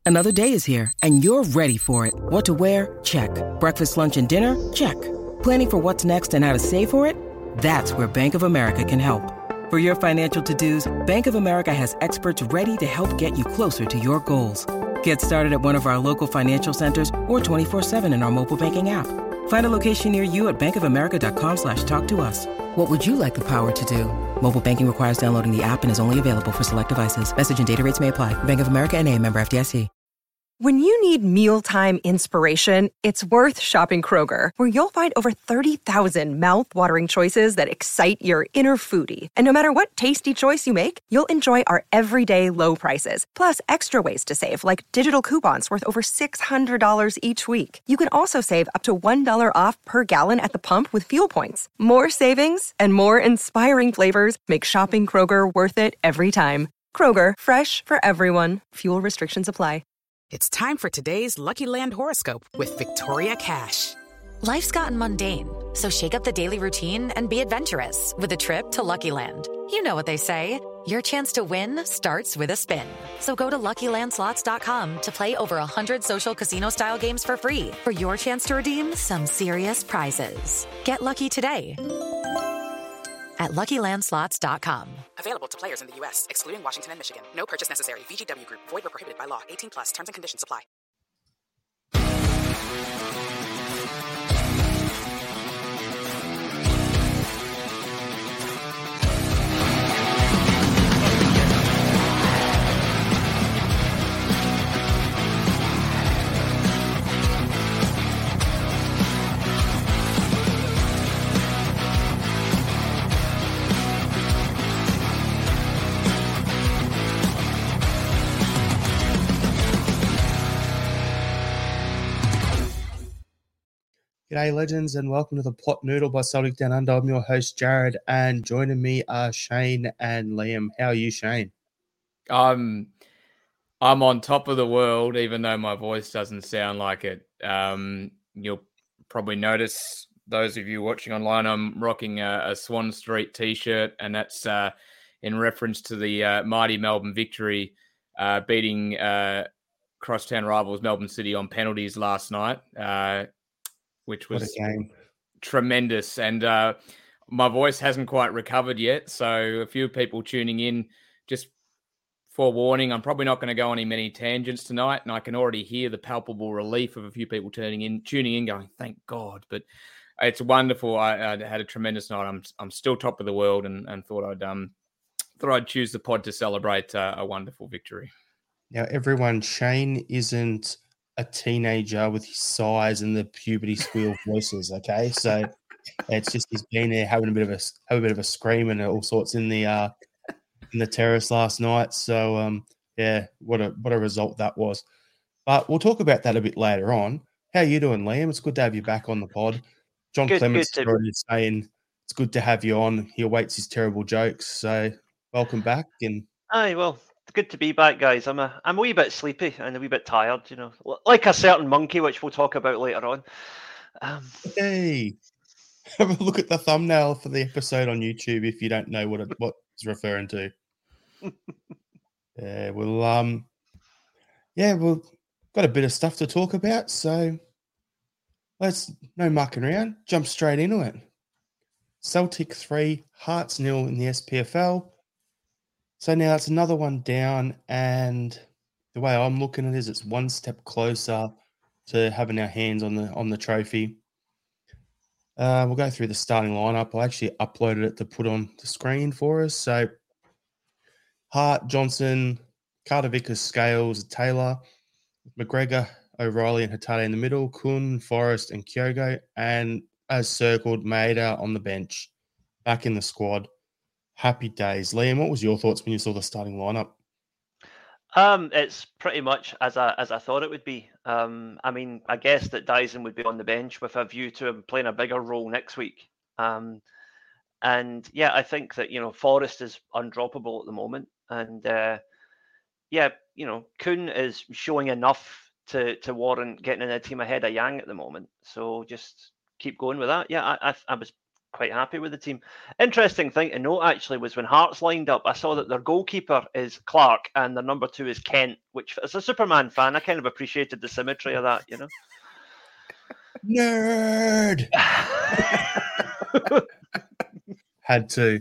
Another day is here, and you're ready for it. What to wear? Check. Breakfast, lunch, and dinner? Check. Planning for what's next and how to save for it? That's where Bank of America can help. For your financial to-dos, Bank of America has experts ready to help get you closer to your goals. Get started at one of our local financial centers or 24/7 in our mobile banking app. Find a location near you at bankofamerica.com/talktous. What would you like the power to do? Mobile banking requires downloading the app and is only available for select devices. Message and data rates may apply. Bank of America N.A., member FDIC. When you need mealtime inspiration, it's worth shopping Kroger, where you'll find over 30,000 mouth-watering choices that excite your inner foodie. And no matter what tasty choice you make, you'll enjoy our everyday low prices, plus extra ways to save, like digital coupons worth over $600 each week. You can also save up to $1 off per gallon at the pump with fuel points. More savings and more inspiring flavors make shopping Kroger worth it every time. Kroger, fresh for everyone. Fuel restrictions apply. It's time for today's Lucky Land horoscope with Victoria Cash. Life's gotten mundane, so shake up the daily routine and be adventurous with a trip to Lucky Land. You know what they say, your chance to win starts with a spin. So go to LuckyLandSlots.com to play over 100 social casino-style games for free for your chance to redeem some serious prizes. Get lucky today at LuckyLandSlots.com. Available to players in the U.S., excluding Washington and Michigan. No purchase necessary. VGW Group. Void where prohibited by law. 18+. Terms and conditions apply. G'day, legends, and welcome to the Plot Noodle by Celtic Down Under. I'm your host, Jared, and joining me are Shane and Liam. How are you, Shane? I'm on top of the world, even though my voice doesn't sound like it. You'll probably notice, those of you watching online, I'm rocking a Swan Street t-shirt, and that's in reference to the mighty Melbourne victory, beating crosstown rivals Melbourne City on penalties last night. Which was tremendous. And my voice hasn't quite recovered yet. So a few people tuning in, just forewarning, I'm probably not going to go on many tangents tonight. And I can already hear the palpable relief of a few people tuning in going, thank God. But it's wonderful. I had a tremendous night. I'm still top of the world and thought I'd choose the pod to celebrate a wonderful victory. Now, everyone, Shane isn't a teenager with his size and the puberty squeal voices. Okay, so it's just he's been there having a bit of a scream and all sorts in the terrace last night. So yeah, what a result that was. But we'll talk about that a bit later on. How are you doing, Liam? It's good to have you back on the pod. John Clements is already saying it's good to have you on. He awaits his terrible jokes. So welcome back. And aye, well, it's good to be back, guys. I'm a wee bit sleepy and a wee bit tired, you know, like a certain monkey, which we'll talk about later on. Hey, have a look at the thumbnail for the episode on YouTube if you don't know what it's referring to. Yeah, we've got a bit of stuff to talk about, so let's no mucking around, jump straight into it. Celtic 3, Hearts 0 in the SPFL. So now it's another one down, and the way I'm looking at it is it's one step closer to having our hands on the trophy. We'll go through the starting lineup. I actually uploaded it to put on the screen for us. So Hart, Johnson, Carter Vickers, Scales, Taylor, McGregor, O'Reilly, and Hatate in the middle, Kun, Forrest, and Kyogo, and as circled, Maeda on the bench, back in the squad. Happy days. Liam, what was your thoughts when you saw the starting lineup? It's pretty much as I thought it would be. I mean, I guess that Dyson would be on the bench with a view to him playing a bigger role next week. And yeah, I think that, you know, Forrest is undroppable at the moment. And yeah, you know, Kun is showing enough to warrant getting in a team ahead of Yang at the moment. So just keep going with that. Yeah, I was quite happy with the team. Interesting thing to note, actually, was when Hearts lined up, I saw that their goalkeeper is Clark and their number 2 is Kent, which, as a Superman fan, I kind of appreciated the symmetry of that, you know? Nerd! Had to.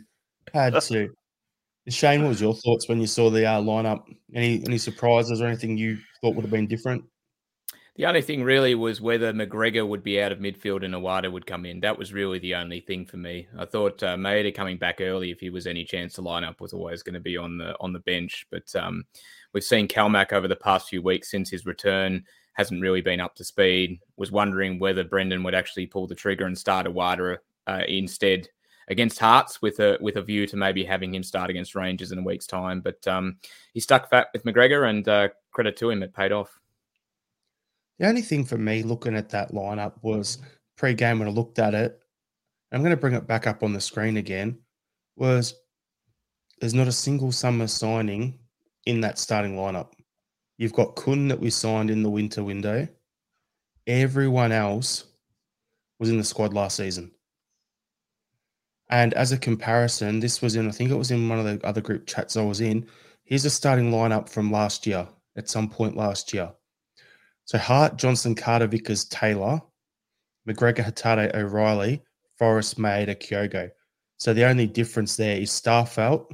Shane, what was your thoughts when you saw the lineup? Any surprises or anything you thought would have been different? The only thing really was whether McGregor would be out of midfield and Iwata would come in. That was really the only thing for me. I thought Maeda coming back early, if he was any chance to line up, was always going to be on the bench. But we've seen Calmac over the past few weeks since his return, hasn't really been up to speed. Was wondering whether Brendan would actually pull the trigger and start Iwata instead against Hearts with a view to maybe having him start against Rangers in a week's time. But he stuck fat with McGregor, and credit to him, it paid off. The only thing for me looking at that lineup was pre-game when I looked at it, I'm going to bring it back up on the screen again, was there's not a single summer signing in that starting lineup. You've got Kun that we signed in the winter window. Everyone else was in the squad last season. And as a comparison, this was I think it was in one of the other group chats I was in. Here's a starting lineup from last year, at some point last year. So Hart, Johnson, Carter, Vickers, Taylor, McGregor, Hatate, O'Reilly, Forrest, Maeda, Kyogo. So the only difference there is Starfelt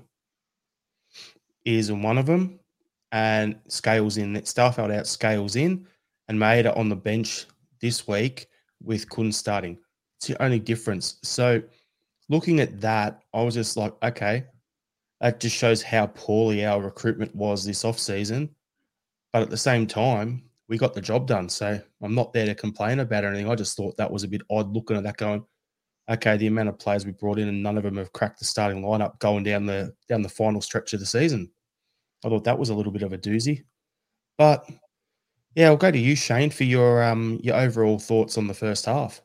is in one of them and Scales in. Starfelt out, Scales in, and Maeda on the bench this week with Kun starting. It's the only difference. So looking at that, I was just like, okay, that just shows how poorly our recruitment was this offseason. But at the same time, we got the job done. So I'm not there to complain about anything. I just thought that was a bit odd looking at that going, okay, the amount of players we brought in and none of them have cracked the starting lineup going down the final stretch of the season. I thought that was a little bit of a doozy. But yeah, I'll go to you, Shane, for your overall thoughts on the first half.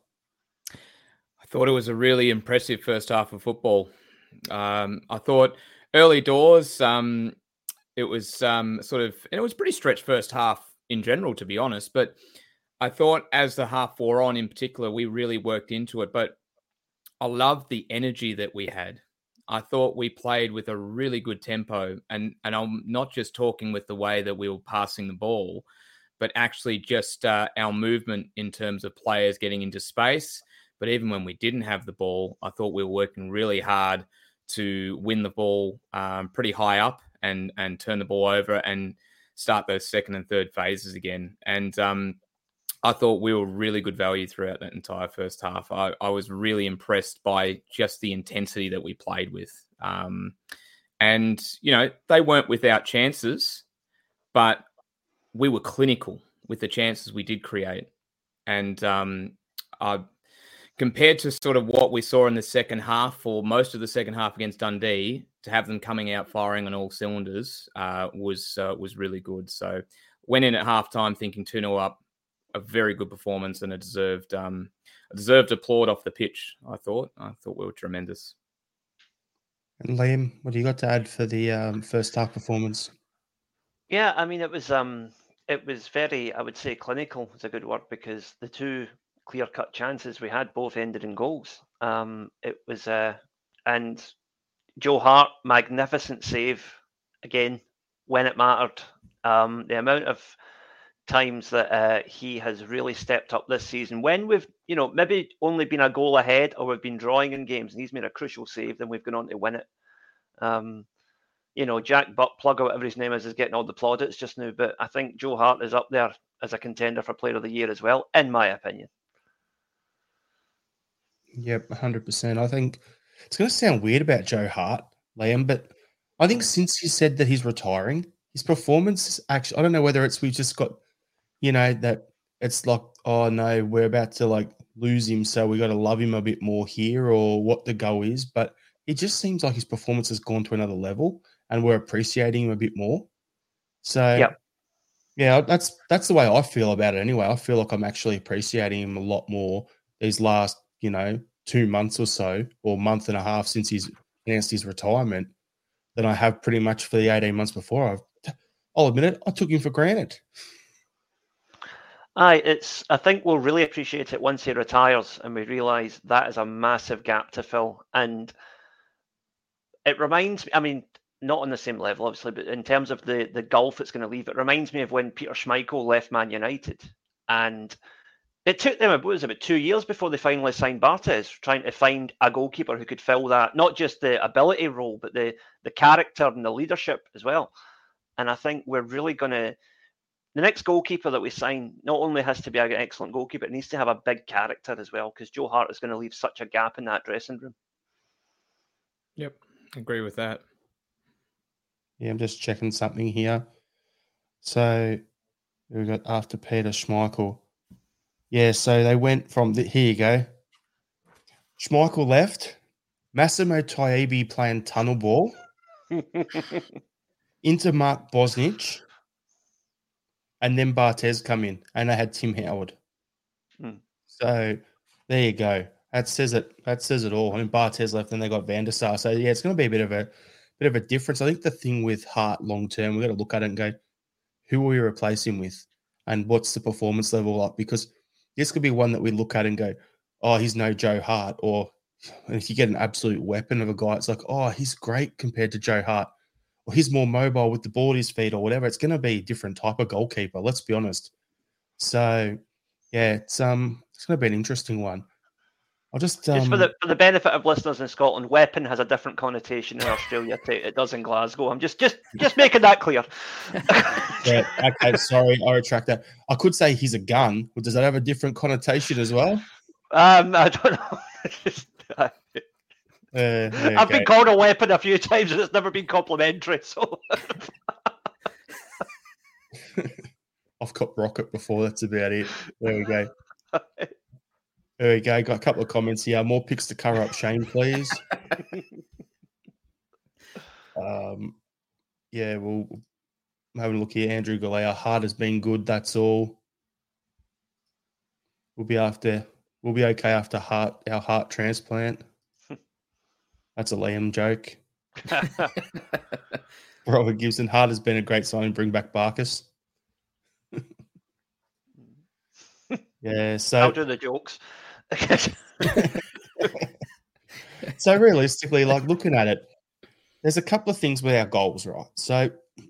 I thought it was a really impressive first half of football. I thought early doors, it was and it was pretty stretched first half in general, to be honest. But I thought as the half wore on in particular, we really worked into it. But I loved the energy that we had. I thought we played with a really good tempo. And I'm not just talking with the way that we were passing the ball, but actually just our movement in terms of players getting into space. But even when we didn't have the ball, I thought we were working really hard to win the ball pretty high up and turn the ball over and start those second and third phases again. And I thought we were really good value throughout that entire first half. I was really impressed by just the intensity that we played with. And, they weren't without chances, but we were clinical with the chances we did create. And compared to sort of what we saw in the second half or most of the second half against Dundee, to have them coming out firing on all cylinders was really good. So went in at halftime thinking 2-0 up, a very good performance and a deserved applaud off the pitch. I thought we were tremendous. And Liam, what do you got to add for the first half performance? Yeah, I mean, it was very, I would say, clinical is a good word, because the two clear-cut chances we had both ended in goals. It was, and Joe Hart, magnificent save again when it mattered. The amount of times that he has really stepped up this season, when we've maybe only been a goal ahead or we've been drawing in games and he's made a crucial save, then we've gone on to win it. Jack Buttplug or whatever his name is getting all the plaudits just now, but I think Joe Hart is up there as a contender for Player of the Year as well, in my opinion. Yep, 100%. I think it's going to sound weird about Joe Hart, Liam, but I think since he said that he's retiring, his performance actually, I don't know whether we've just got, that it's like, oh no, we're about to lose him, so we got to love him a bit more here, or what the go is, but it just seems like his performance has gone to another level and we're appreciating him a bit more. So yep. Yeah, that's the way I feel about it anyway. I feel like I'm actually appreciating him a lot more these last, 2 months or so, or month and a half since he's announced his retirement, than I have pretty much for the 18 months before. I'll admit it, I took him for granted. I think we'll really appreciate it once he retires and we realise that is a massive gap to fill. And it reminds me, I mean, not on the same level, obviously, but in terms of the gulf it's going to leave, it reminds me of when Peter Schmeichel left Man United. And it took them about 2 years before they finally signed Barthez, trying to find a goalkeeper who could fill that, not just the ability role, but the character and the leadership as well. And I think we're really going to... The next goalkeeper that we sign not only has to be an excellent goalkeeper, it needs to have a big character as well, because Joe Hart is going to leave such a gap in that dressing room. Yep, agree with that. Yeah, I'm just checking something here. So we got after Peter Schmeichel. Yeah, so they went from here you go. Schmeichel left. Massimo Taibbi playing tunnel ball. Into Mark Bosnich. And then Barthez come in, and they had Tim Howard. So there you go. That says it. That says it all. I mean, Barthez left, and they got Van der Sar. So yeah, it's going to be a bit of a difference. I think the thing with Hart long term, we've got to look at it and go, who will you replace him with, and what's the performance level like? Because this could be one that we look at and go, oh, he's no Joe Hart. Or if you get an absolute weapon of a guy, it's like, oh, he's great compared to Joe Hart. Or he's more mobile with the ball at his feet or whatever. It's going to be a different type of goalkeeper, let's be honest. So, yeah, it's going to be an interesting one. I'll just for the benefit of listeners in Scotland, weapon has a different connotation in Australia to it does in Glasgow. I'm just making that clear. Yeah, okay, sorry, I retract that. I could say he's a gun, but does that have a different connotation as well? I don't know. I've been called a weapon a few times and it's never been complimentary. So I've got rocket before. That's about it. There we go. There we go. Got a couple of comments here. More picks to cover up Shane, please. Yeah, we'll have a look here. Andrew Galea. Hart has been good. That's all. We'll be okay after our heart transplant. That's a Liam joke. Robert Gibson. Hart has been a great signing. Bring back Barkas. Yeah, so I'll do the jokes. So realistically, like looking at it, there's a couple of things with our goals, right? So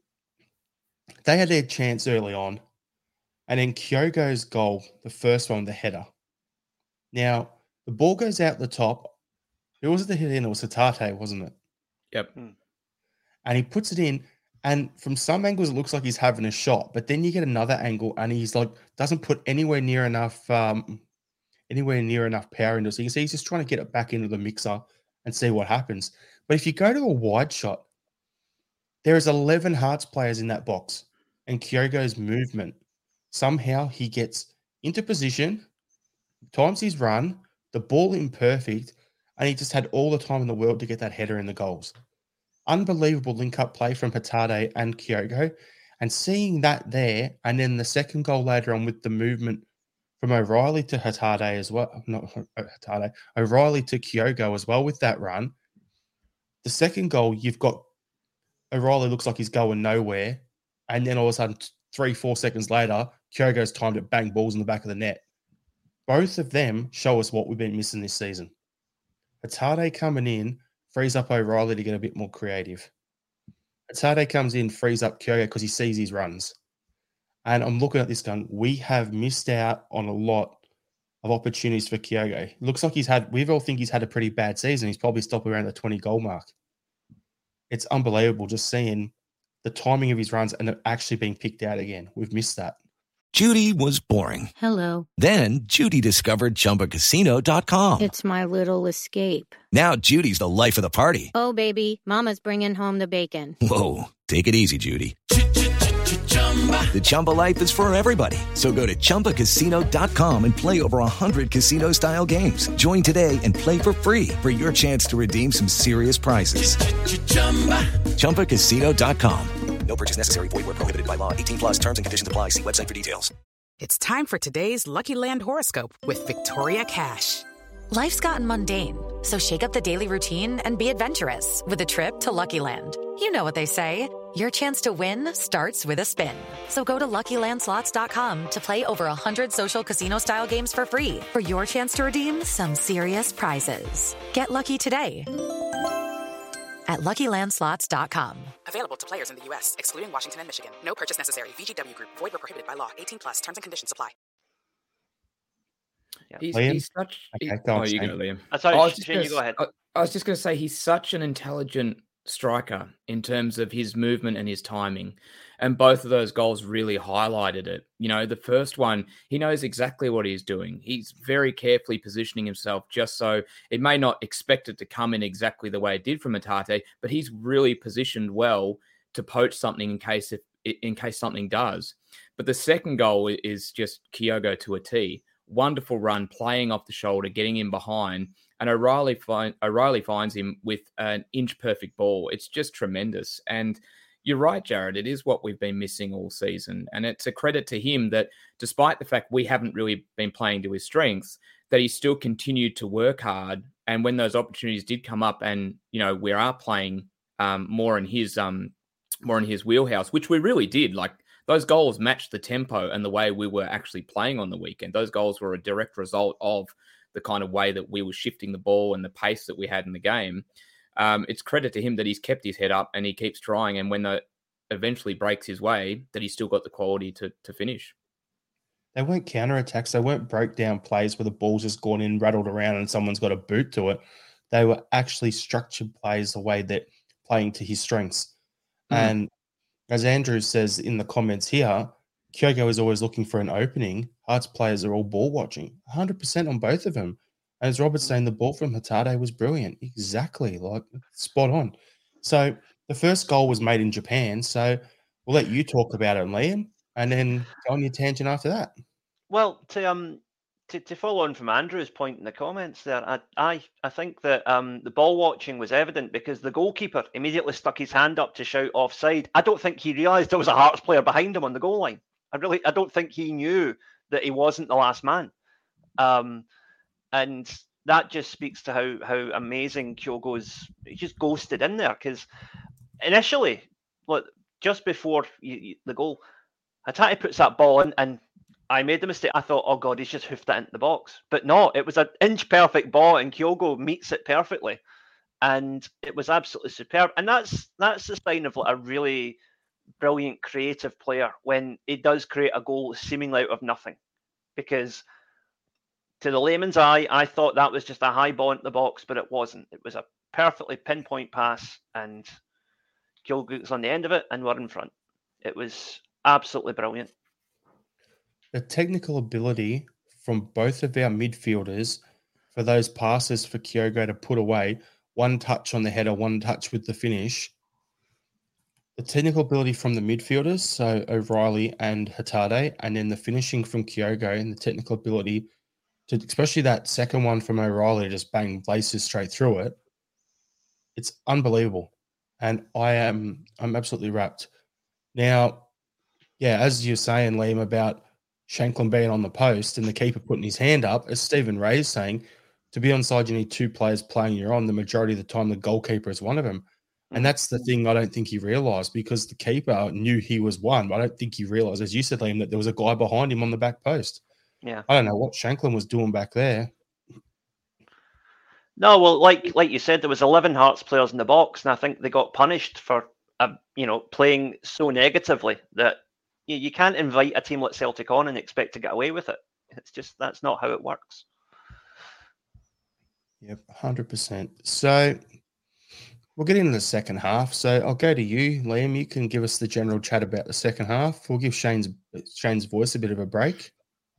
they had their chance early on, and then Kyogo's goal, the first one, the header. Now, the ball goes out the top. Who was it that hit in? It was Hatate, wasn't it? Yep. And he puts it in, and from some angles, it looks like he's having a shot, but then you get another angle, and he's like, doesn't put anywhere near enough power into it. So you can see he's just trying to get it back into the mixer and see what happens. But if you go to a wide shot, there is 11 Hearts players in that box, and Kyogo's movement, somehow he gets into position, times his run, the ball imperfect, and he just had all the time in the world to get that header in the goals. Unbelievable link-up play from Hatate and Kyogo. And seeing that there, and then the second goal later on with the movement from O'Reilly to Hatate as well. Not Hatate. O'Reilly to Kyogo as well with that run. The second goal, you've got O'Reilly looks like he's going nowhere. And then all of a sudden, 3-4 seconds later, Kyogo's timed it, bang, balls in the back of the net. Both of them show us what we've been missing this season. Hatate coming in frees up O'Reilly to get a bit more creative. Hatate comes in, frees up Kyogo because he sees his runs. And I'm looking at this gun. We have missed out on a lot of opportunities for Kyogo. Looks like we all think he's had a pretty bad season. He's probably stopped around the 20 goal mark. It's unbelievable just seeing the timing of his runs and it actually being picked out again. We've missed that. Judy was boring. Hello. Then Judy discovered ChumbaCasino.com. It's my little escape. Now Judy's the life of the party. Oh, baby, mama's bringing home the bacon. Whoa, take it easy, Judy. The Chumba life is for everybody. So go to ChumbaCasino.com and play over 100 casino-style games. Join today and play for free for your chance to redeem some serious prizes. ChumbaCasino.com. No purchase necessary. Void where prohibited by law. 18+ terms and conditions apply. See website for details. It's time for today's Lucky Land horoscope with Victoria Cash. Life's gotten mundane, so shake up the daily routine and be adventurous with a trip to Lucky Land. You know what they say. Your chance to win starts with a spin. So go to LuckyLandSlots.com to play over 100 social casino-style games for free for your chance to redeem some serious prizes. Get lucky today at LuckyLandSlots.com. Available to players in the U.S., excluding Washington and Michigan. No purchase necessary. VGW Group. Void where prohibited by law. 18+. Terms and conditions apply. He's such... Okay, you go, Liam. You go ahead. I was just going to say, he's such an intelligent striker in terms of his movement and his timing. And both of those goals really highlighted it. You know, the first one, he knows exactly what he's doing. He's very carefully positioning himself just so it may not expect it to come in exactly the way it did from Hatate, but he's really positioned well to poach something in case something does. But the second goal is just Kyogo to a T. Wonderful run, playing off the shoulder, getting in behind, and O'Reilly finds him with an inch-perfect ball. It's just tremendous. And you're right, Jared, it is what we've been missing all season. And it's a credit to him that despite the fact we haven't really been playing to his strengths, that he still continued to work hard. And when those opportunities did come up and, you know, we are playing more in his wheelhouse, which we really did, like, those goals matched the tempo and the way we were actually playing on the weekend. Those goals were a direct result of the kind of way that we were shifting the ball and the pace that we had in the game. It's credit to him that he's kept his head up and he keeps trying. And when that eventually breaks his way, that he's still got the quality to finish. They weren't counterattacks. They weren't breakdown plays where the ball's just gone in, rattled around, and someone's got a boot to it. They were actually structured plays the way that playing to his strengths. And as Andrew says in the comments here, Kyogo is always looking for an opening. Hearts players are all ball watching, 100% on both of them. And as Robert's saying, the ball from Hatate was brilliant. Exactly, like spot on. So the first goal was made in Japan. So we'll let you talk about it, Liam, and then go on your tangent after that. Well, to follow on from Andrew's point in the comments there, I think that the ball watching was evident because the goalkeeper immediately stuck his hand up to shout offside. I don't think he realised there was a Hearts player behind him on the goal line. I don't think he knew that he wasn't the last man. And that just speaks to how amazing Kyogo's just ghosted in there. Because initially, just before the goal, Hatate puts that ball in and I made the mistake. I thought, oh God, he's just hoofed it into the box. But no, it was an inch perfect ball and Kyogo meets it perfectly. And it was absolutely superb. And that's the sign of a really brilliant creative player when he does create a goal seemingly out of nothing. Because to the layman's eye, I thought that was just a high ball into the box, but it wasn't. It was a perfectly pinpoint pass and Kyogo was on the end of it and we're in front. It was absolutely brilliant. The technical ability from both of our midfielders for those passes for Kyogo to put away, one touch on the header, one touch with the finish. The technical ability from the midfielders, so O'Reilly and Hatate, and then the finishing from Kyogo and the technical ability to, especially that second one from O'Reilly, just bang, laces straight through it. It's unbelievable. And I'm absolutely wrapped. Now, yeah, as you're saying, Liam, about Shanklin being on the post and the keeper putting his hand up, as Stephen Ray is saying, to be onside, you need two players playing your on. The majority of the time, the goalkeeper is one of them. And that's the thing I don't think he realised because the keeper knew he was one, but I don't think he realised, as you said, Liam, that there was a guy behind him on the back post. Yeah. I don't know what Shanklin was doing back there. No, well, like you said, there was 11 Hearts players in the box, and I think they got punished for, playing so negatively that you can't invite a team like Celtic on and expect to get away with it. It's just, that's not how it works. Yep, 100%. So we'll get into the second half. So I'll go to you, Liam. You can give us the general chat about the second half. We'll give Shane's voice a bit of a break.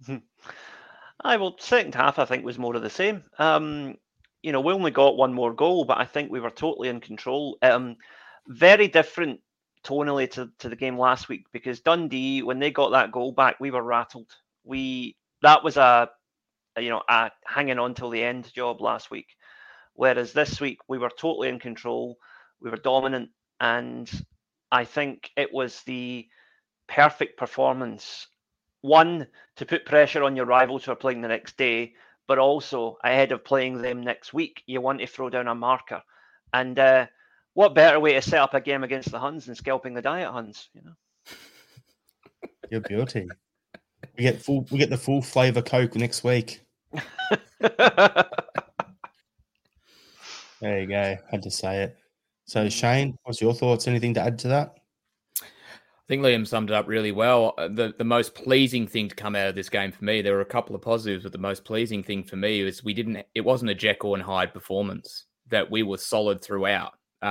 Second half, I think, was more of the same. We only got one more goal, but I think we were totally in control. Very different tonally to the game last week because Dundee, when they got that goal back, we were rattled. That was a hanging on till the end job last week. Whereas this week we were totally in control, we were dominant, and I think it was the perfect performance. One, to put pressure on your rivals who are playing the next day, but also ahead of playing them next week, you want to throw down a marker. And what better way to set up a game against the Huns than scalping the Diet Huns? Your beauty. We get the full flavour Coke next week. There you go. Had to say it. So Shane, what's your thoughts? Anything to add to that? I think Liam summed it up really well. The most pleasing thing to come out of this game for me, there were a couple of positives, but the most pleasing thing for me was it wasn't a Jekyll and Hyde performance, that we were solid throughout.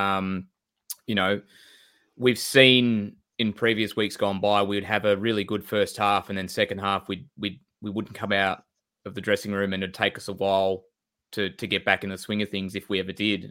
We've seen in previous weeks gone by, we'd have a really good first half, and then second half we wouldn't come out of the dressing room, and it'd take us a while to get back in the swing of things if we ever did.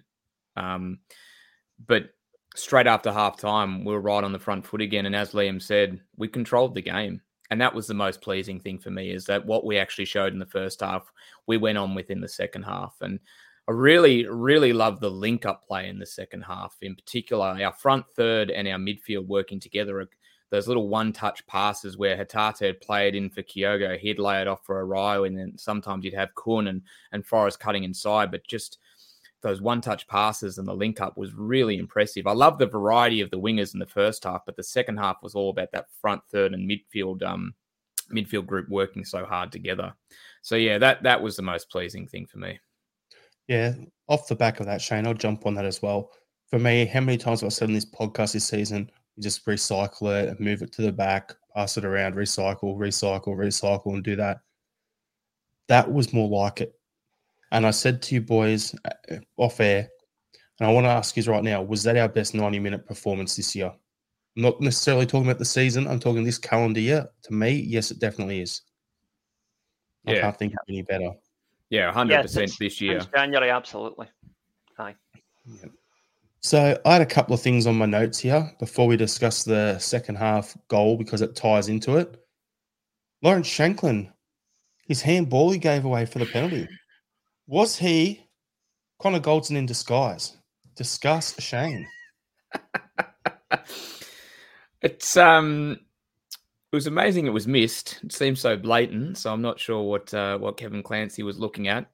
But straight after half time, we were right on the front foot again. And as Liam said, we controlled the game. And that was the most pleasing thing for me, is that what we actually showed in the first half, we went on with in the second half. And I really, really love the link-up play in the second half. In particular, our front third and our midfield working together. Those little one-touch passes where Hatate had played in for Kyogo, he'd lay it off for Arroyo, and then sometimes you'd have Kun and Forrest cutting inside. But just those one-touch passes and the link-up was really impressive. I love the variety of the wingers in the first half, but the second half was all about that front third and midfield group working so hard together. So, yeah, that was the most pleasing thing for me. Yeah, off the back of that, Shane, I'll jump on that as well. For me, how many times have I said in this podcast this season, you just recycle it and move it to the back, pass it around, recycle, and do that. That was more like it. And I said to you boys off air, and I want to ask you right now, was that our best 90-minute performance this year? I'm not necessarily talking about the season. I'm talking this calendar year. To me, yes, it definitely is. I can't think of any better. Yeah, 100% this year. Since January, absolutely. Aye. Yeah. So I had a couple of things on my notes here before we discuss the second half goal, because it ties into it. Lawrence Shankland, his handball he gave away for the penalty. Was he Connor Goldson in disguise? Discuss, Shane. It was amazing it was missed. It seems so blatant, so I'm not sure what Kevin Clancy was looking at.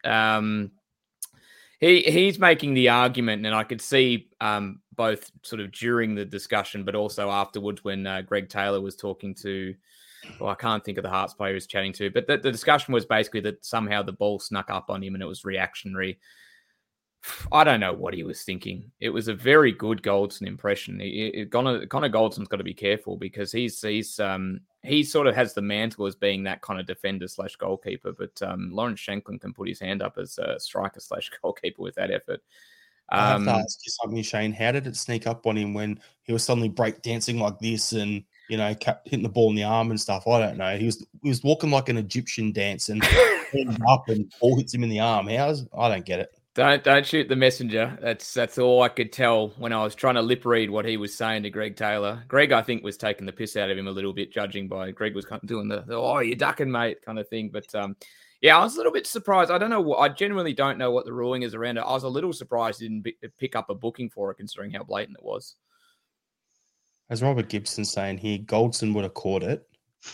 He's making the argument, and I could see both sort of during the discussion, but also afterwards when Greg Taylor was talking to, I can't think of the Hearts player he was chatting to, but the discussion was basically that somehow the ball snuck up on him and it was reactionary. I don't know what he was thinking. It was a very good Goldson impression. Connor Goldson's got to be careful, because he sort of has the mantle as being that kind of defender / goalkeeper, but Lawrence Shankland can put his hand up as a striker / goalkeeper with that effort. I have to ask you something, Shane. How did it sneak up on him when he was suddenly break dancing like this and, kept hitting the ball in the arm and stuff? I don't know. He was walking like an Egyptian dance and up and ball hits him in the arm. I don't get it. Don't shoot the messenger. That's all I could tell when I was trying to lip read what he was saying to Greg Taylor. Greg, I think, was taking the piss out of him a little bit, judging by Greg was kind of doing the "oh, you're ducking, mate" kind of thing. But yeah, I was a little bit surprised. I don't know. I genuinely don't know what the ruling is around it. I was a little surprised he didn't pick up a booking for it, considering how blatant it was. As Robert Gibson saying here, Goldson would have caught it.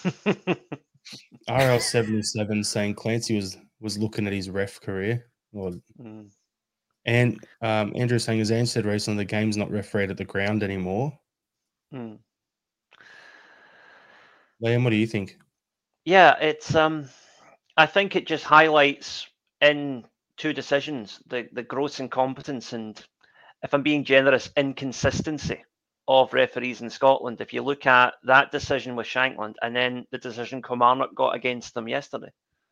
RL77 saying Clancy was looking at his ref career. And Andrew saying, as Anne said recently, the game's not refereed at the ground anymore. Liam, what do you think? Yeah, it's I think it just highlights in two decisions the gross incompetence and, if I'm being generous, inconsistency of referees in Scotland. If you look at that decision with Shankland and then the decision Kilmarnock got against them yesterday,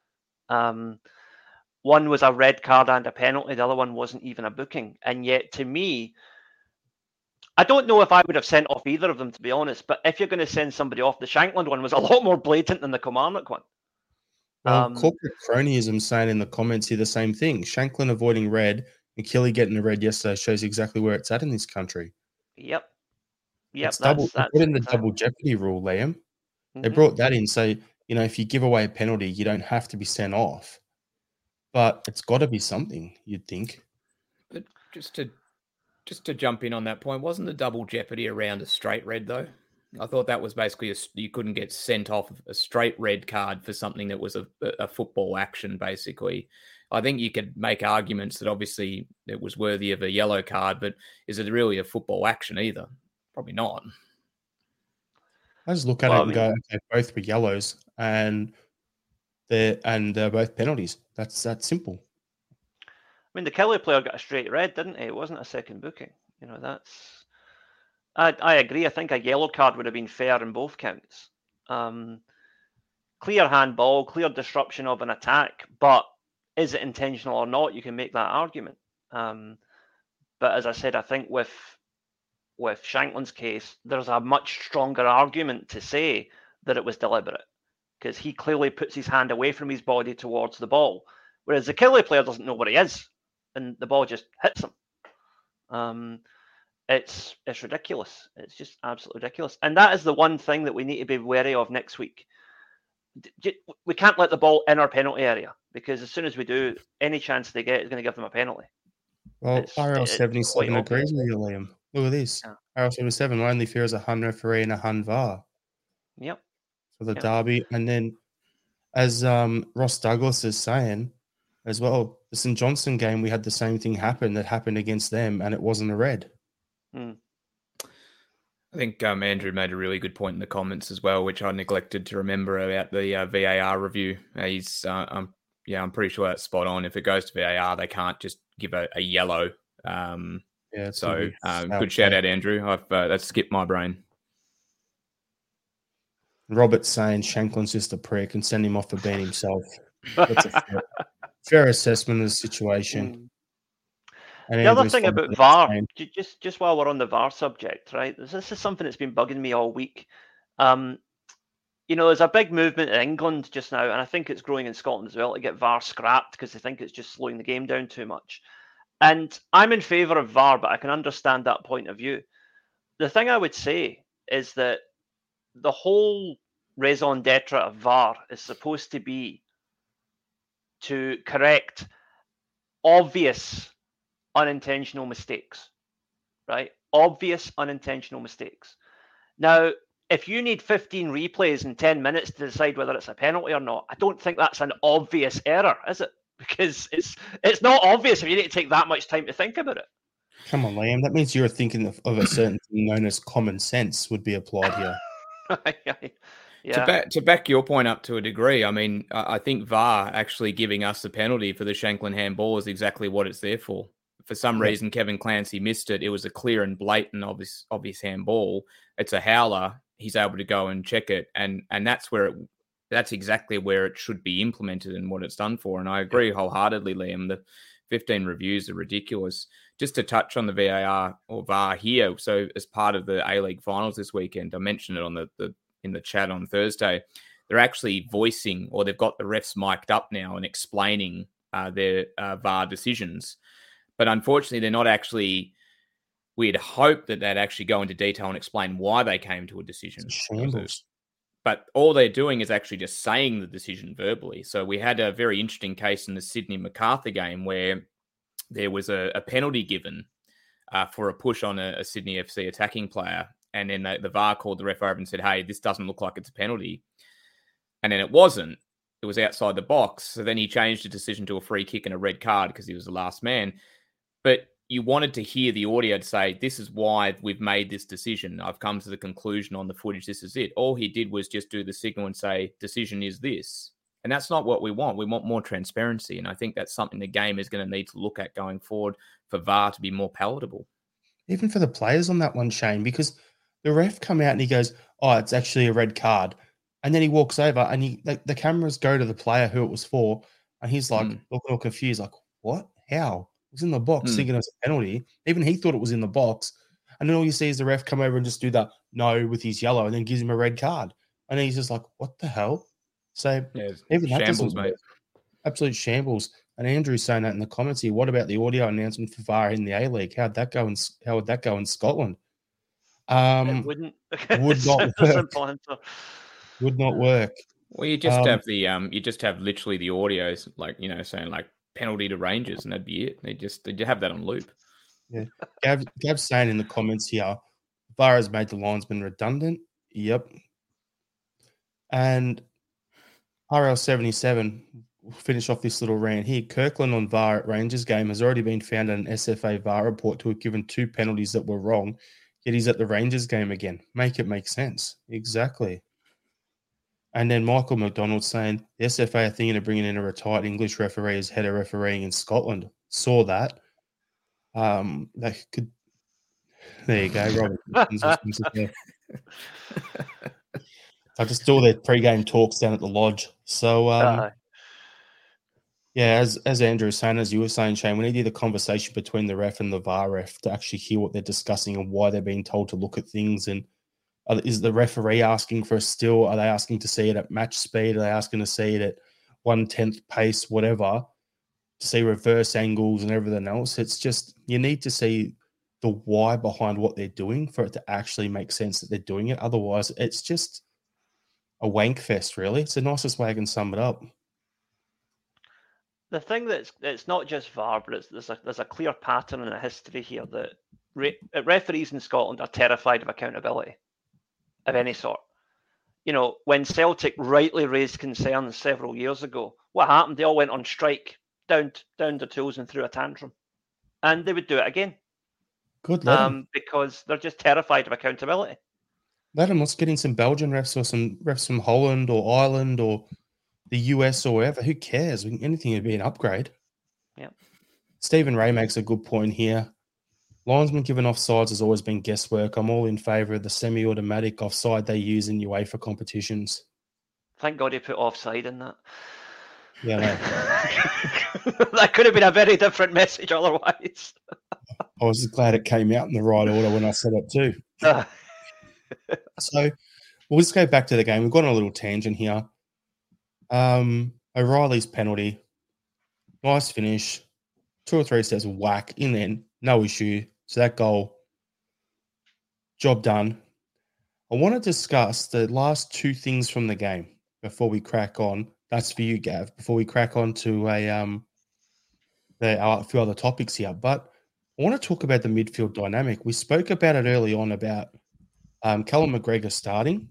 one was a red card and a penalty. The other one wasn't even a booking. And yet, to me, I don't know if I would have sent off either of them, to be honest. But if you're going to send somebody off, the Shankland one was a lot more blatant than the Kilmarnock one. Well, corporate cronyism saying in the comments here the same thing. Shankland avoiding red and Kelly getting the red yesterday shows exactly where it's at in this country. Yep. It's double. They put in the double jeopardy rule, Liam. They brought that in. So, if you give away a penalty, you don't have to be sent off. But it's got to be something, you'd think. But just to jump in on that point, wasn't the double jeopardy around a straight red, though? I thought that was basically you couldn't get sent off a straight red card for something that was a football action, basically. I think you could make arguments that obviously it was worthy of a yellow card, but is it really a football action either? Probably not. I just look at it and go, okay, both were yellows and they're both penalties. That's that simple. I mean, the Kelly player got a straight red, didn't he? It wasn't a second booking. You know, that's... I agree. I think a yellow card would have been fair in both counts. Clear handball, clear disruption of an attack, but is it intentional or not? You can make that argument. But as I said, I think with Shankland's case, there's a much stronger argument to say that it was deliberate, because he clearly puts his hand away from his body towards the ball, whereas the Kelly player doesn't know where he is, and the ball just hits him. It's ridiculous. It's just absolutely ridiculous. And that is the one thing that we need to be wary of next week. We can't let the ball in our penalty area, because as soon as we do, any chance they get is going to give them a penalty. Well, RL77 agrees with you, Liam. Look at this. Yeah. RL77 only fears a Hun referee and a Hun VAR. Yep. For the derby. And then, as Ross Douglas is saying as well, the St. Johnstone game, we had the same thing happen that happened against them, and it wasn't a red. I think Andrew made a really good point in the comments as well, which I neglected to remember about the VAR review. I'm pretty sure that's spot on. If it goes to VAR, they can't just give a yellow. So good shout out, Andrew. That's skipped my brain. Robert's saying Shankland's just a prick and send him off for being himself. That's a fair assessment of the situation. And the other thing about VAR, just while we're on the VAR subject, right? This is something that's been bugging me all week. There's a big movement in England just now, and I think it's growing in Scotland as well, to get VAR scrapped because they think it's just slowing the game down too much. And I'm in favour of VAR, but I can understand that point of view. The thing I would say is that the whole raison d'etre of VAR is supposed to be to correct obvious unintentional mistakes, right? Obvious unintentional mistakes. Now, if you need 15 replays in 10 minutes to decide whether it's a penalty or not, I don't think that's an obvious error, is it? Because it's not obvious if you need to take that much time to think about it. Come on, Liam. That means you're thinking of a certain thing known as common sense would be applied here. Yeah. To back your point up to a degree, I mean, I think VAR actually giving us the penalty for the Shankland handball is exactly what it's there for. For some reason, Kevin Clancy missed it. It was a clear and blatant, obvious handball. It's a howler. He's able to go and check it, and that's exactly where it should be implemented and what it's done for. And I agree wholeheartedly, Liam. The 15 reviews are ridiculous. Just to touch on the VAR or VAR here. So as part of the A-League finals this weekend, I mentioned it in the chat on Thursday. They're actually voicing, or they've got the refs mic'd up now and explaining their VAR decisions. But unfortunately, they're not actually. We'd hope that they'd actually go into detail and explain why they came to a decision. Shambles. But all they're doing is actually just saying the decision verbally. So we had a very interesting case in the Sydney MacArthur game where there was a penalty given for a push on a Sydney FC attacking player. And then the VAR called the ref over and said, hey, this doesn't look like it's a penalty. And then it wasn't. It was outside the box. So then he changed the decision to a free kick and a red card because he was the last man. But you wanted to hear the audio to say, this is why we've made this decision. I've come to the conclusion on the footage. This is it. All he did was just do the signal and say, decision is this. And that's not what we want. We want more transparency. And I think that's something the game is going to need to look at going forward for VAR to be more palatable. Even for the players on that one, Shane, because the ref come out and he goes, oh, it's actually a red card. And then he walks over and the cameras go to the player who it was for. And he's like, looking all confused, like, what? How? It was in the box, thinking it was a penalty. Even he thought it was in the box. And then all you see is the ref come over and just do that no with his yellow and then gives him a red card. And then he's just like, what the hell? So even that doesn't work. Absolute shambles. And Andrew's saying that in the comments here. What about the audio announcement for VAR in the A-League? How would that go in Scotland? It wouldn't. Would not work. Would not work. Well, you just have you just have literally the audios, like, saying like penalty to Rangers, and that'd be it. They have that on loop. Yeah, Gav's saying in the comments here, VAR has made the linesman redundant. Yep. And RL77, we'll finish off this little rant here. Kirkland on VAR at Rangers game has already been found in an SFA VAR report to have given 2 penalties that were wrong, yet he's at the Rangers game again. Make it make sense. Exactly. And then Michael McDonald saying the SFA are thinking of bringing in a retired English referee as head of refereeing in Scotland. Saw that. They could. There you go, Robert. I just do all their pre-game talks down at the lodge. So, yeah, as Andrew was saying, as you were saying, Shane, we need to hear the conversation between the ref and the VAR ref to actually hear what they're discussing and why they're being told to look at things. And is the referee asking for a still? Are they asking to see it at match speed? Are they asking to see it at 1/10 pace, whatever, to see reverse angles and everything else? It's just, you need to see the why behind what they're doing for it to actually make sense that they're doing it. Otherwise, it's just a wank fest, really. It's the nicest way I can sum it up. The thing it's not just VAR, but there's a clear pattern and a history here that referees in Scotland are terrified of accountability of any sort. You know, when Celtic rightly raised concerns several years ago, what happened? They all went on strike, down their tools and threw a tantrum. And they would do it again. Good, because they're just terrified of accountability. Let them. Let's get in some Belgian refs or some refs from Holland or Ireland or the US or wherever. Who cares? Anything would be an upgrade. Yeah. Stephen Ray makes a good point here. Linesman given offsides has always been guesswork. I'm all in favour of the semi-automatic offside they use in UEFA competitions. Thank God he put offside in that. Yeah, that could have been a very different message otherwise. I was glad it came out in the right order when I said it too. So we'll just go back to the game. We've gone on a little tangent here. O'Reilly's penalty. Nice finish. 2 or 3 steps of whack in there. No issue. So that goal, job done. I want to discuss the last 2 things from the game before we crack on. That's for you, Gav, before we crack on to a few other topics here. But I want to talk about the midfield dynamic. We spoke about it early on about Callum McGregor starting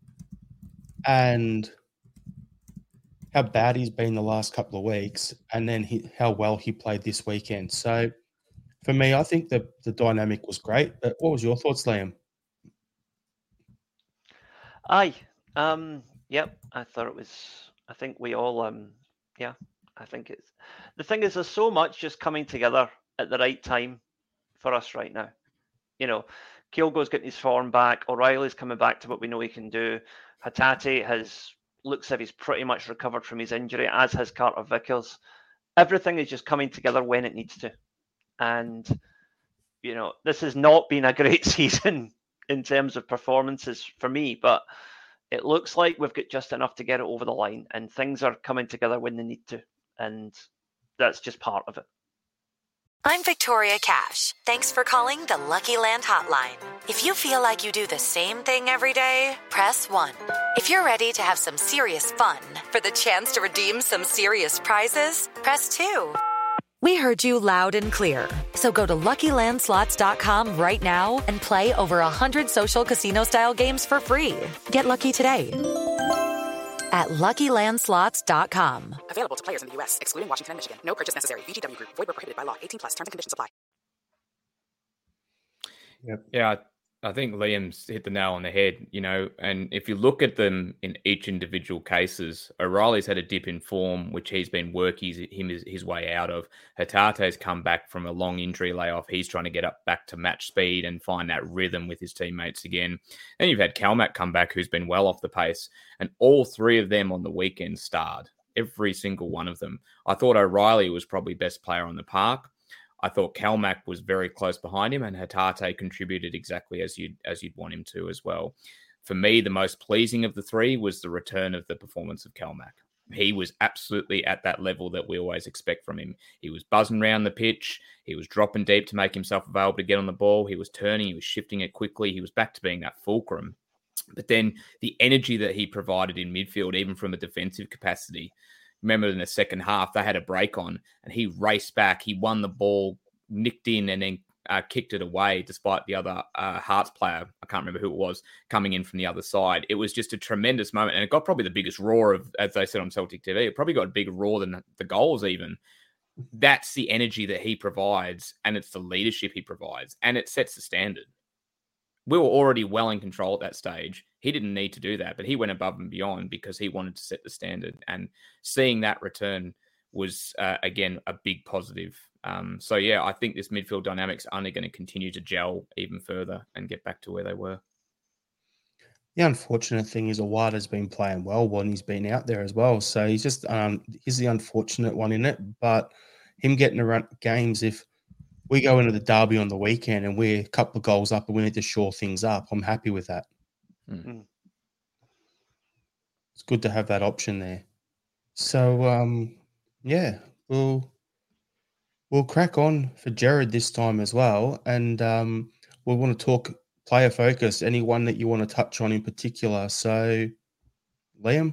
and how bad he's been the last couple of weeks, and then how well he played this weekend. So for me, I think the dynamic was great. But what was your thoughts, Liam? Yep. I thought it was. I think we all. I think it's. The thing is, there's so much just coming together at the right time for us right now. You know, Kyogo's getting his form back. O'Reilly's coming back to what we know he can do. Hatate looks like he's pretty much recovered from his injury, as has Carter Vickers. Everything is just coming together when it needs to. And, you know, this has not been a great season in terms of performances for me, but it looks like we've got just enough to get it over the line, and things are coming together when they need to. And that's just part of it. I'm Victoria Cash. Thanks for calling the Lucky Land Hotline. If you feel like you do the same thing every day, press 1. If you're ready to have some serious fun for the chance to redeem some serious prizes, press 2. We heard you loud and clear. So go to LuckyLandSlots.com right now and play over 100 social casino-style games for free. Get lucky today at LuckyLandSlots.com. Available to players in the U.S., excluding Washington and Michigan. No purchase necessary. VGW Group. Void where prohibited by law. 18+. Terms and conditions apply. Yep. Yeah, I think Liam's hit the nail on the head, you know, and if you look at them in each individual cases, O'Reilly's had a dip in form, which he's been working his way out of. Hatate's come back from a long injury layoff. He's trying to get up back to match speed and find that rhythm with his teammates again. Then you've had Calmac come back, who's been well off the pace, and all 3 of them on the weekend starred. Every single one of them. I thought O'Reilly was probably best player on the park. I thought Calmac was very close behind him, and Hatate contributed exactly as you'd want him to as well. For me, the most pleasing of the 3 was the return of the performance of Calmac. He was absolutely at that level that we always expect from him. He was buzzing around the pitch. He was dropping deep to make himself available to get on the ball. He was turning. He was shifting it quickly. He was back to being that fulcrum. But then the energy that he provided in midfield, even from a defensive capacity. Remember in the second half, they had a break on and he raced back. He won the ball, nicked in, and then kicked it away despite the other Hearts player, I can't remember who it was, coming in from the other side. It was just a tremendous moment, and it got probably the biggest roar of, as they said on Celtic TV, it probably got a bigger roar than the goals even. That's the energy that he provides, and it's the leadership he provides, and it sets the standard. We were already well in control at that stage. He didn't need to do that, but he went above and beyond because he wanted to set the standard. And seeing that return was, again, a big positive. So, yeah, I think this midfield dynamic's only going to continue to gel even further and get back to where they were. The unfortunate thing is Awada's been playing well when he's been out there as well. So he's just he's the unfortunate one in it. But him getting around games, if we go into the derby on the weekend and we're a couple of goals up and we need to shore things up, I'm happy with that. Mm. It's good to have that option there. So, yeah, we'll crack on for Jared this time as well. And we want to talk player focus. Anyone that you want to touch on in particular? So, Liam?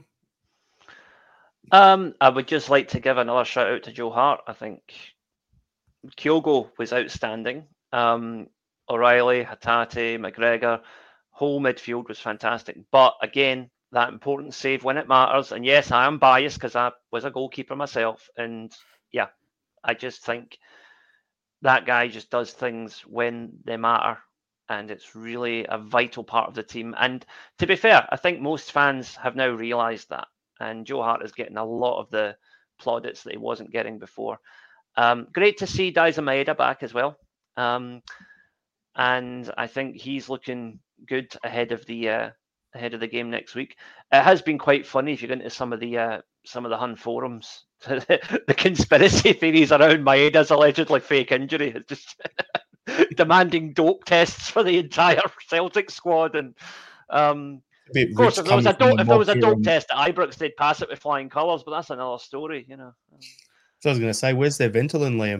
I would just like to give another shout out to Joe Hart. I think Kyogo was outstanding. O'Reilly, Hatate, McGregor, whole midfield was fantastic. But again, that important save when it matters. And yes, I am biased because I was a goalkeeper myself. And yeah, I just think that guy just does things when they matter. And it's really a vital part of the team. And to be fair, I think most fans have now realised that. And Joe Hart is getting a lot of the plaudits that he wasn't getting before. Great to see Daizen Maeda back as well. And I think he's looking good ahead of the game next week. It has been quite funny if you get into some of the Hun forums. The conspiracy theories around Maeda's allegedly fake injury is just demanding dope tests for the entire Celtic squad. And of course, if there was a dope test at Ibrox, they'd pass it with flying colours. But that's another story, you know. So I was going to say, where's their Ventolin, Liam?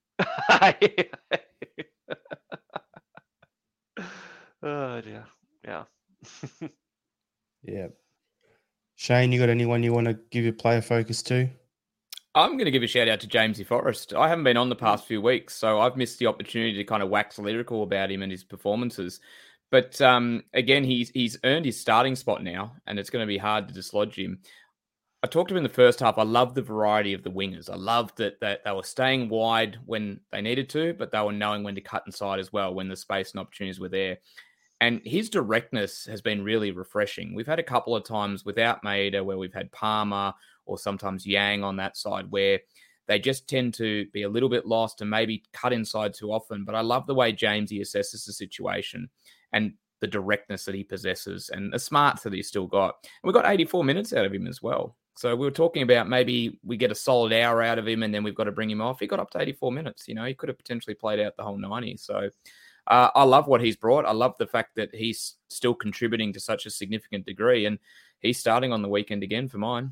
Oh dear, yeah. Yeah. Shane, you got anyone you want to give your player focus to? I'm going to give a shout out to Jamesy Forrest. I haven't been on the past few weeks, so I've missed the opportunity to kind of wax lyrical about him and his performances. But again, he's earned his starting spot now, and it's going to be hard to dislodge him. I talked to him in the first half. I loved the variety of the wingers. I loved that they were staying wide when they needed to, but they were knowing when to cut inside as well when the space and opportunities were there. And his directness has been really refreshing. We've had a couple of times without Maeda where we've had Palmer or sometimes Yang on that side where they just tend to be a little bit lost and maybe cut inside too often. But I love the way Jamesy assesses the situation and the directness that he possesses and the smarts that he's still got. And we got 84 minutes out of him as well. So we were talking about maybe we get a solid hour out of him and then we've got to bring him off. He got up to 84 minutes. You know, he could have potentially played out the whole 90. So I love what he's brought. I love the fact that he's still contributing to such a significant degree, and he's starting on the weekend again for mine.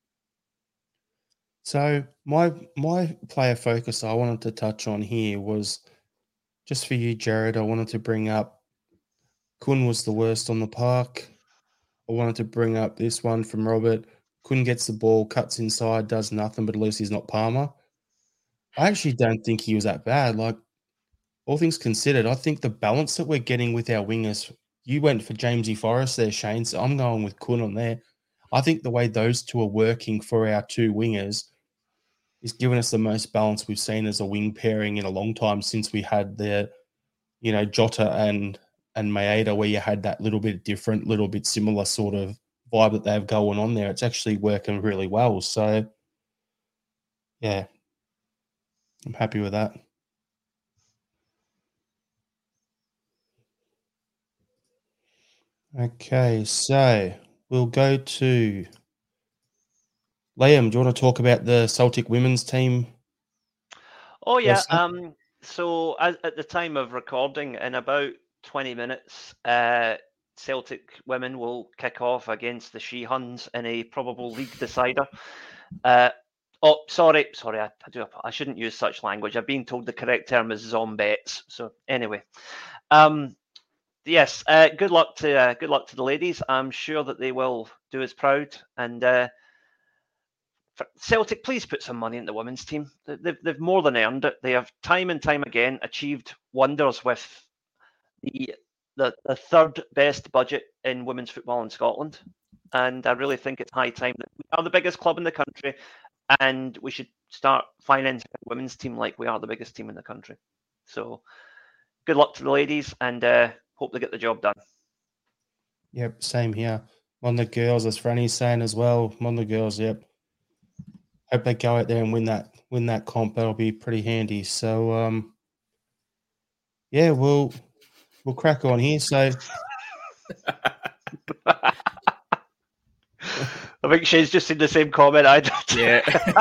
So my player focus I wanted to touch on here was just for you, Jared. I wanted to bring up Kun was the worst on the park. I wanted to bring up this one from Robert. Kun gets the ball, cuts inside, does nothing, but at least he's not Palmer. I actually don't think he was that bad. Like, all things considered, I think the balance that we're getting with our wingers, you went for Jamesy Forrest there, Shane, so I'm going with Kun on there. I think the way those two are working for our two wingers is giving us the most balance we've seen as a wing pairing in a long time since we had the, Jota and Maeda, where you had that little bit different, little bit similar sort of vibe that they have going on there. It's actually working really well. So, yeah, I'm happy with that. Okay, so we'll go to Liam. Do you want to talk about the Celtic women's team? Oh, yeah. So at the time of recording, in about 20 minutes, Celtic women will kick off against the She-Huns in a probable league decider. Sorry, I shouldn't use such language. I've been told the correct term is zombettes. So anyway, yes, good luck to the ladies. I'm sure that they will do us proud, and Celtic, please put some money in the women's team. They've more than earned it. They have time and time again achieved wonders with the third best budget in women's football in Scotland. And I really think it's high time that we are the biggest club in the country, and we should start financing a women's team like we are the biggest team in the country. So good luck to the ladies, and hope they get the job done. Yep, same here. On the girls, as Franny's saying as well, on the girls, yep. Hope they go out there and win that comp. That'll be pretty handy. So, yeah, we'll crack on here. So, I think Shane's just seen the same comment I did. Yeah.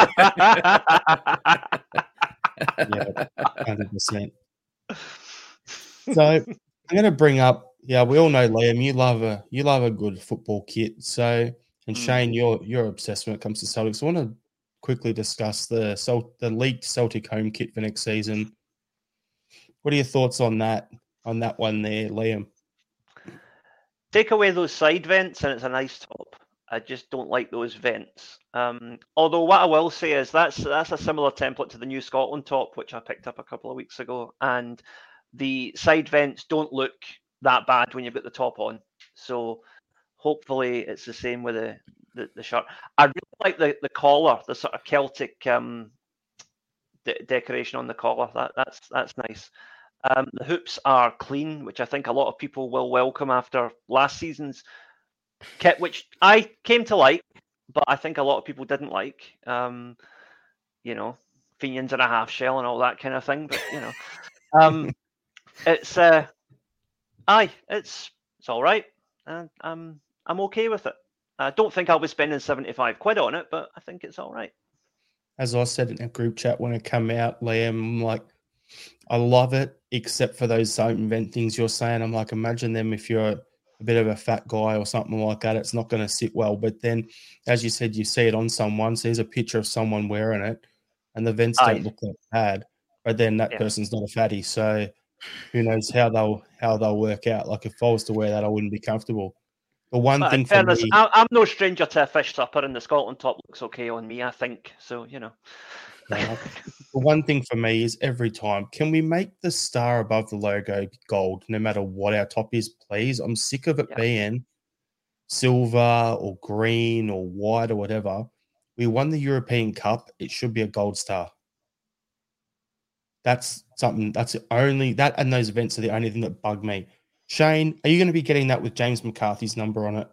yeah, 100%. So, I'm going to bring up. Yeah, we all know, Liam, you love a good football kit. So, and Shane, you're obsessed when it comes to Celtics. So I want to quickly discuss the leaked Celtic home kit for next season. What are your thoughts on that one there, Liam? Take away those side vents and it's a nice top. I just don't like those vents. Although what I will say is that's a similar template to the new Scotland top, which I picked up a couple of weeks ago, and the side vents don't look that bad when you've got the top on. So hopefully it's the same with the shirt. I really like the collar, the sort of Celtic decoration on the collar. That's nice. The hoops are clean, which I think a lot of people will welcome after last season's kit, which I came to like, but I think a lot of people didn't like. Fenians in a half shell and all that kind of thing. But it's it's all right, and I'm okay with it. I don't think I'll be spending 75 quid on it, but I think it's all right. As I said in a group chat when it came out, Liam, I'm like, I love it, except for those side vent things you're saying. I'm like, imagine them if you're a bit of a fat guy or something like that. It's not going to sit well. But then, as you said, you see it on someone. So there's a picture of someone wearing it, and the vents don't look that bad. But then that person's not a fatty, so who knows how they'll work out. Like if I was to wear that, I wouldn't be comfortable. The one thing for me, I'm no stranger to a fish supper, and the Scotland top looks okay on me, I think. So, the one thing for me is every time, can we make the star above the logo gold, no matter what our top is, please? I'm sick of it being silver or green or white or whatever. We won the European Cup. It should be a gold star. That's something. That's the only that and those events are the only thing that bug me. Shane, are you going to be getting that with James McCarthy's number on it?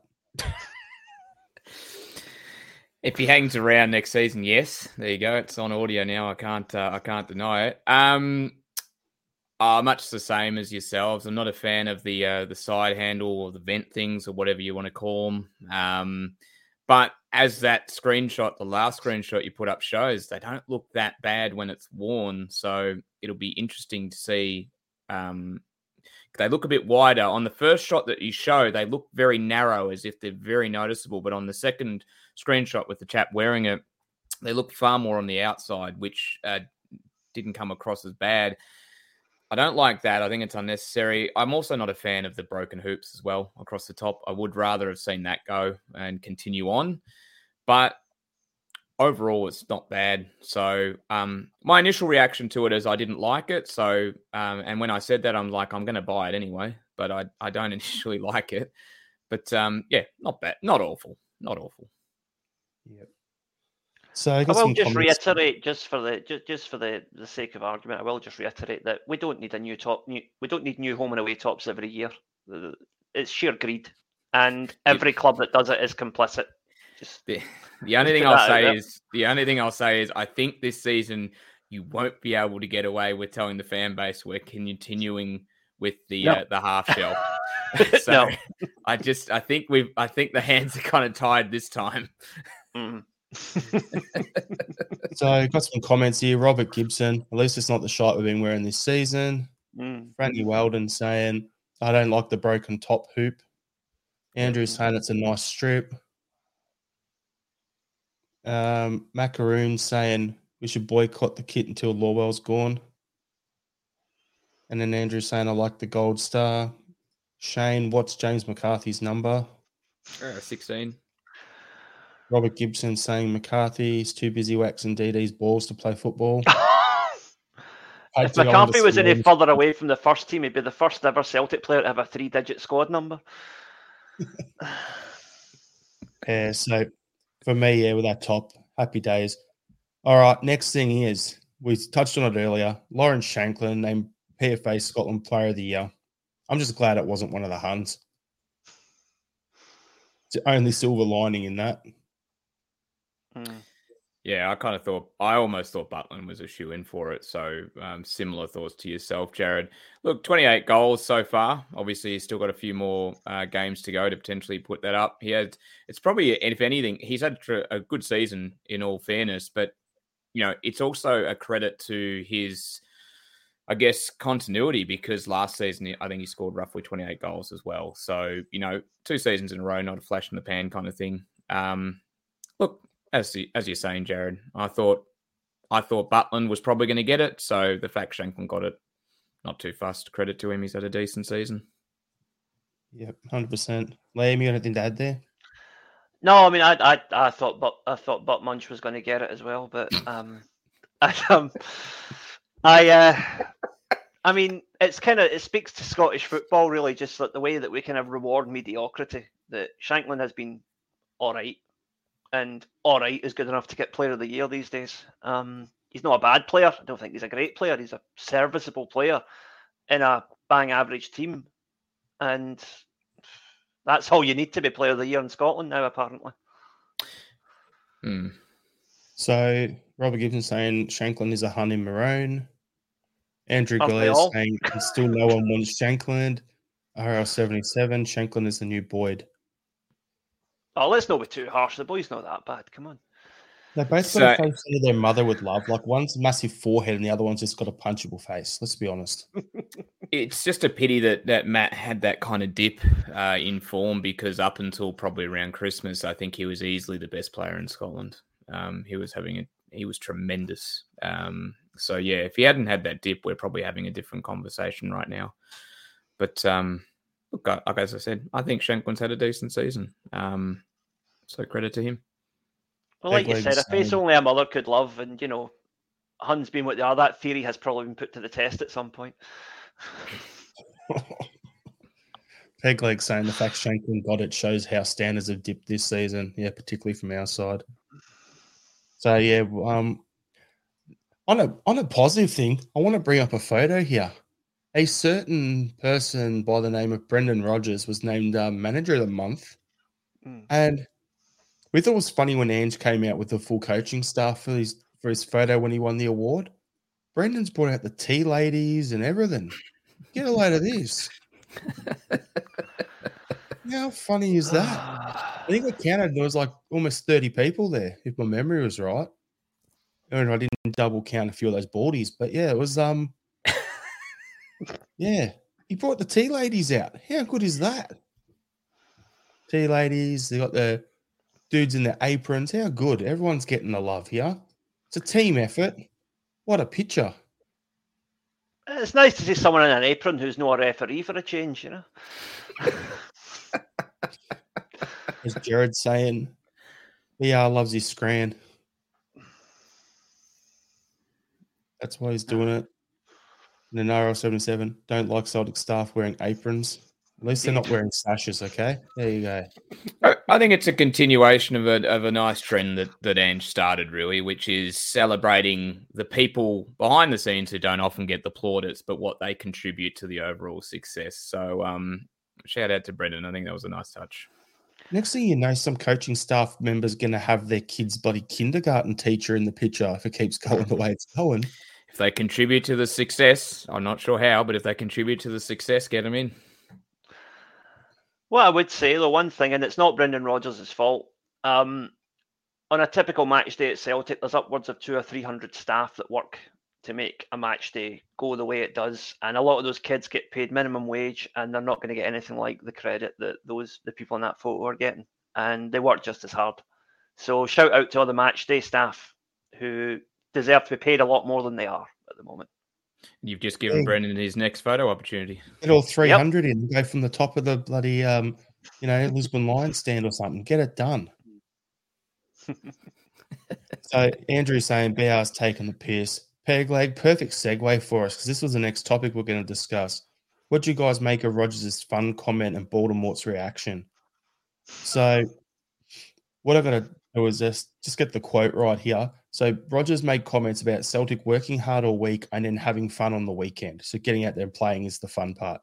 If he hangs around next season, yes. There you go. It's on audio now. I can't deny it. Much the same as yourselves. I'm not a fan of the side handle or the vent things or whatever you want to call them. But as that screenshot, the last screenshot you put up shows, they don't look that bad when it's worn. So it'll be interesting to see. They look a bit wider. On the first shot that you show, they look very narrow, as if they're very noticeable. But on the second screenshot with the chap wearing it, they look far more on the outside, which didn't come across as bad. I don't like that. I think it's unnecessary. I'm also not a fan of the broken hoops as well across the top. I would rather have seen that go and continue on. But overall, it's not bad. So my initial reaction to it is I didn't like it. So, and when I said that, I'm like, I'm going to buy it anyway. But I don't initially like it. But yeah, not bad. Not awful. Not awful. Yep. So I will just reiterate, just for the sake of argument, I will just reiterate that we don't need a new top. We don't need new home and away tops every year. It's sheer greed, and every club that does it is complicit. The only thing I'll say is I think this season you won't be able to get away with telling the fan base we're continuing with the half shell. So no. I think the hands are kind of tied this time. Mm. So I've got some comments here. Robert Gibson, at least it's not the shirt we've been wearing this season. Frankie Weldon saying, I don't like the broken top hoop. Andrew saying it's a nice strip. Macaroon saying we should boycott the kit until Lawwell's gone. And then Andrew saying I like the gold star. Shane, what's James McCarthy's number? 16. Robert Gibson saying McCarthy's too busy waxing DD's balls to play football. If McCarthy was any further away from the first team, he'd be the first ever Celtic player to have a 3-digit squad number. Yeah, so for me, yeah, with that top, happy days. All right, next thing is, we touched on it earlier, Lawrence Shankland named PFA Scotland Player of the Year. I'm just glad it wasn't one of the Huns. It's the only silver lining in that. Yeah, I almost thought Butland was a shoe-in for it. So similar thoughts to yourself, Jared. Look, 28 goals so far. Obviously, he's still got a few more games to go to potentially put that up. It's probably, if anything, he's had a good season in all fairness, but, you know, it's also a credit to his, I guess, continuity, because last season, I think he scored roughly 28 goals as well. So, you know, 2 seasons in a row, not a flash in the pan kind of thing. Look, as you're saying, Jared, I thought Butland was probably going to get it. So the fact Shankland got it, not too fussed. Credit to him. He's had a decent season. Yep, 100%. Liam, you got anything to add there? No, I mean, I thought Butt Munch was going to get it as well, but I mean, it speaks to Scottish football, really, just like the way that we kind of reward mediocrity. That Shankland has been all right, and all right is good enough to get Player of the Year these days. He's not a bad player. I don't think he's a great player. He's a serviceable player in a bang average team, and that's all you need to be Player of the Year in Scotland now, apparently. So Robert Gibson saying Shankland is a Hun in maroon. Andrew Gillespie saying still no one wants Shankland. RL77, Shankland is the new Boyd. Oh, let's not be too harsh. The boy's not that bad. Come on. They both got a face of their mother with love. Like, one's a massive forehead and the other one's just got a punchable face. Let's be honest. It's just a pity that Matt had that kind of dip in form, because up until probably around Christmas, I think he was easily the best player in Scotland. He was tremendous. So yeah, if he hadn't had that dip, we're probably having a different conversation right now. But look, as I said, I think Shankland's had a decent season. So credit to him. Well, like you said, a face only a mother could love, and, you know, Huns being what they are, that theory has probably been put to the test at some point. Pegleg saying the fact Shankland got it shows how standards have dipped this season. Yeah, particularly from our side. So yeah, on a positive thing, I want to bring up a photo here. A certain person by the name of Brendan Rodgers was named Manager of the Month, and we thought it was funny when Ange came out with the full coaching staff for his photo when he won the award. Brendan's brought out the tea ladies and everything. Get a load of this. How funny is that? I think I counted, there was like almost 30 people there, if my memory was right. And I didn't double count a few of those baldies, but yeah, it was yeah. He brought the tea ladies out. How good is that? Tea ladies, they got the dudes in their aprons. How good. Everyone's getting the love here. It's a team effort. What a picture. It's nice to see someone in an apron who's not a referee for a change, you know. As Jared saying, VR loves his scran. That's why he's doing it. And then RL77, don't like Celtic staff wearing aprons. At least they're not wearing sashes, okay? There you go. I think it's a continuation of a nice trend that Ange started, really, which is celebrating the people behind the scenes who don't often get the plaudits, but what they contribute to the overall success. So shout out to Brendan. I think that was a nice touch. Next thing you know, some coaching staff members going to have their kid's bloody kindergarten teacher in the picture if it keeps going the way it's going. If they contribute to the success, I'm not sure how, but if they contribute to the success, get them in. Well, I would say the one thing, and it's not Brendan Rodgers' fault, on a typical match day at Celtic, there's upwards of 200 or 300 staff that work to make a match day go the way it does, and a lot of those kids get paid minimum wage, and they're not going to get anything like the credit that the people in that photo are getting, and they work just as hard. So shout out to all the match day staff who deserve to be paid a lot more than they are at the moment. You've just given Brendan his next photo opportunity. Get all 300 in, go from the top of the bloody, Lisbon Lions stand or something. Get it done. So Andrew's saying BR's taken the piss. Pegleg, perfect segue for us because this was the next topic we're going to discuss. What do you guys make of Rodgers' fun comment and Baltimore's reaction? So what I'm going to do is just get the quote right here. So Rodgers made comments about Celtic working hard all week and then having fun on the weekend. So getting out there and playing is the fun part.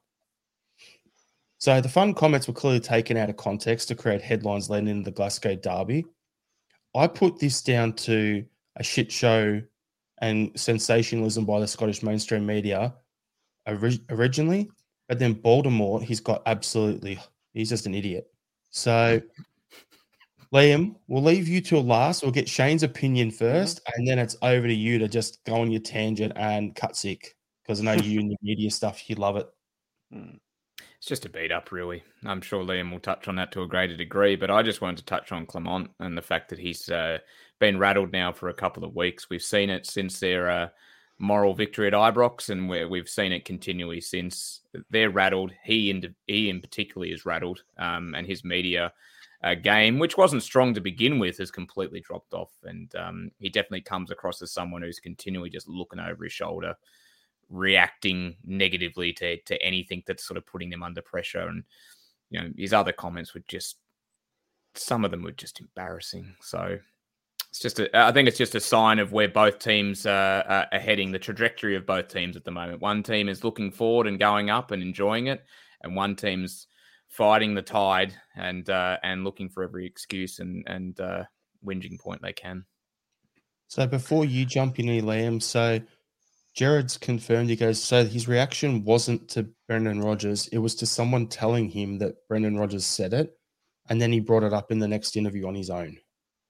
So the fun comments were clearly taken out of context to create headlines leading into the Glasgow derby. I put this down to a shit show and sensationalism by the Scottish mainstream media originally, but then Baltimore, he's just an idiot. So, Liam, we'll leave you till last. We'll get Shane's opinion first, and then it's over to you to just go on your tangent and cut sick, because I know you and your media stuff, you love it. It's just a beat up, really. I'm sure Liam will touch on that to a greater degree, but I just wanted to touch on Clement and the fact that he's been rattled now for a couple of weeks. We've seen it since their moral victory at Ibrox, and we've seen it continually since. They're rattled. He in particular is rattled, and his media game, which wasn't strong to begin with, has completely dropped off. And he definitely comes across as someone who's continually just looking over his shoulder, reacting negatively to anything that's sort of putting them under pressure. And, you know, his other comments were just, some of them were just embarrassing. So it's just, I think it's just a sign of where both teams are heading, the trajectory of both teams at the moment. One team is looking forward and going up and enjoying it, and one team's fighting the tide and looking for every excuse and whinging point they can. So before you jump in here, Liam, so Jared's confirmed, he goes, so his reaction wasn't to Brendan Rodgers, it was to someone telling him that Brendan Rodgers said it, and then he brought it up in the next interview on his own.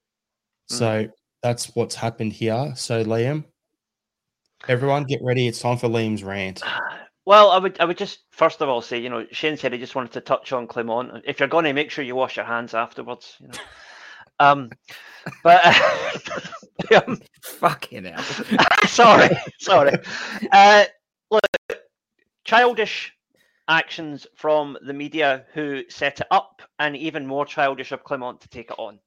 So that's what's happened here. So Liam, everyone get ready. It's time for Liam's rant. Well, I would just first of all say, you know, Shane said he just wanted to touch on Clement. If you're going to, make sure you wash your hands afterwards. You know, Fucking hell. sorry. Look, childish actions from the media who set it up, and even more childish of Clement to take it on.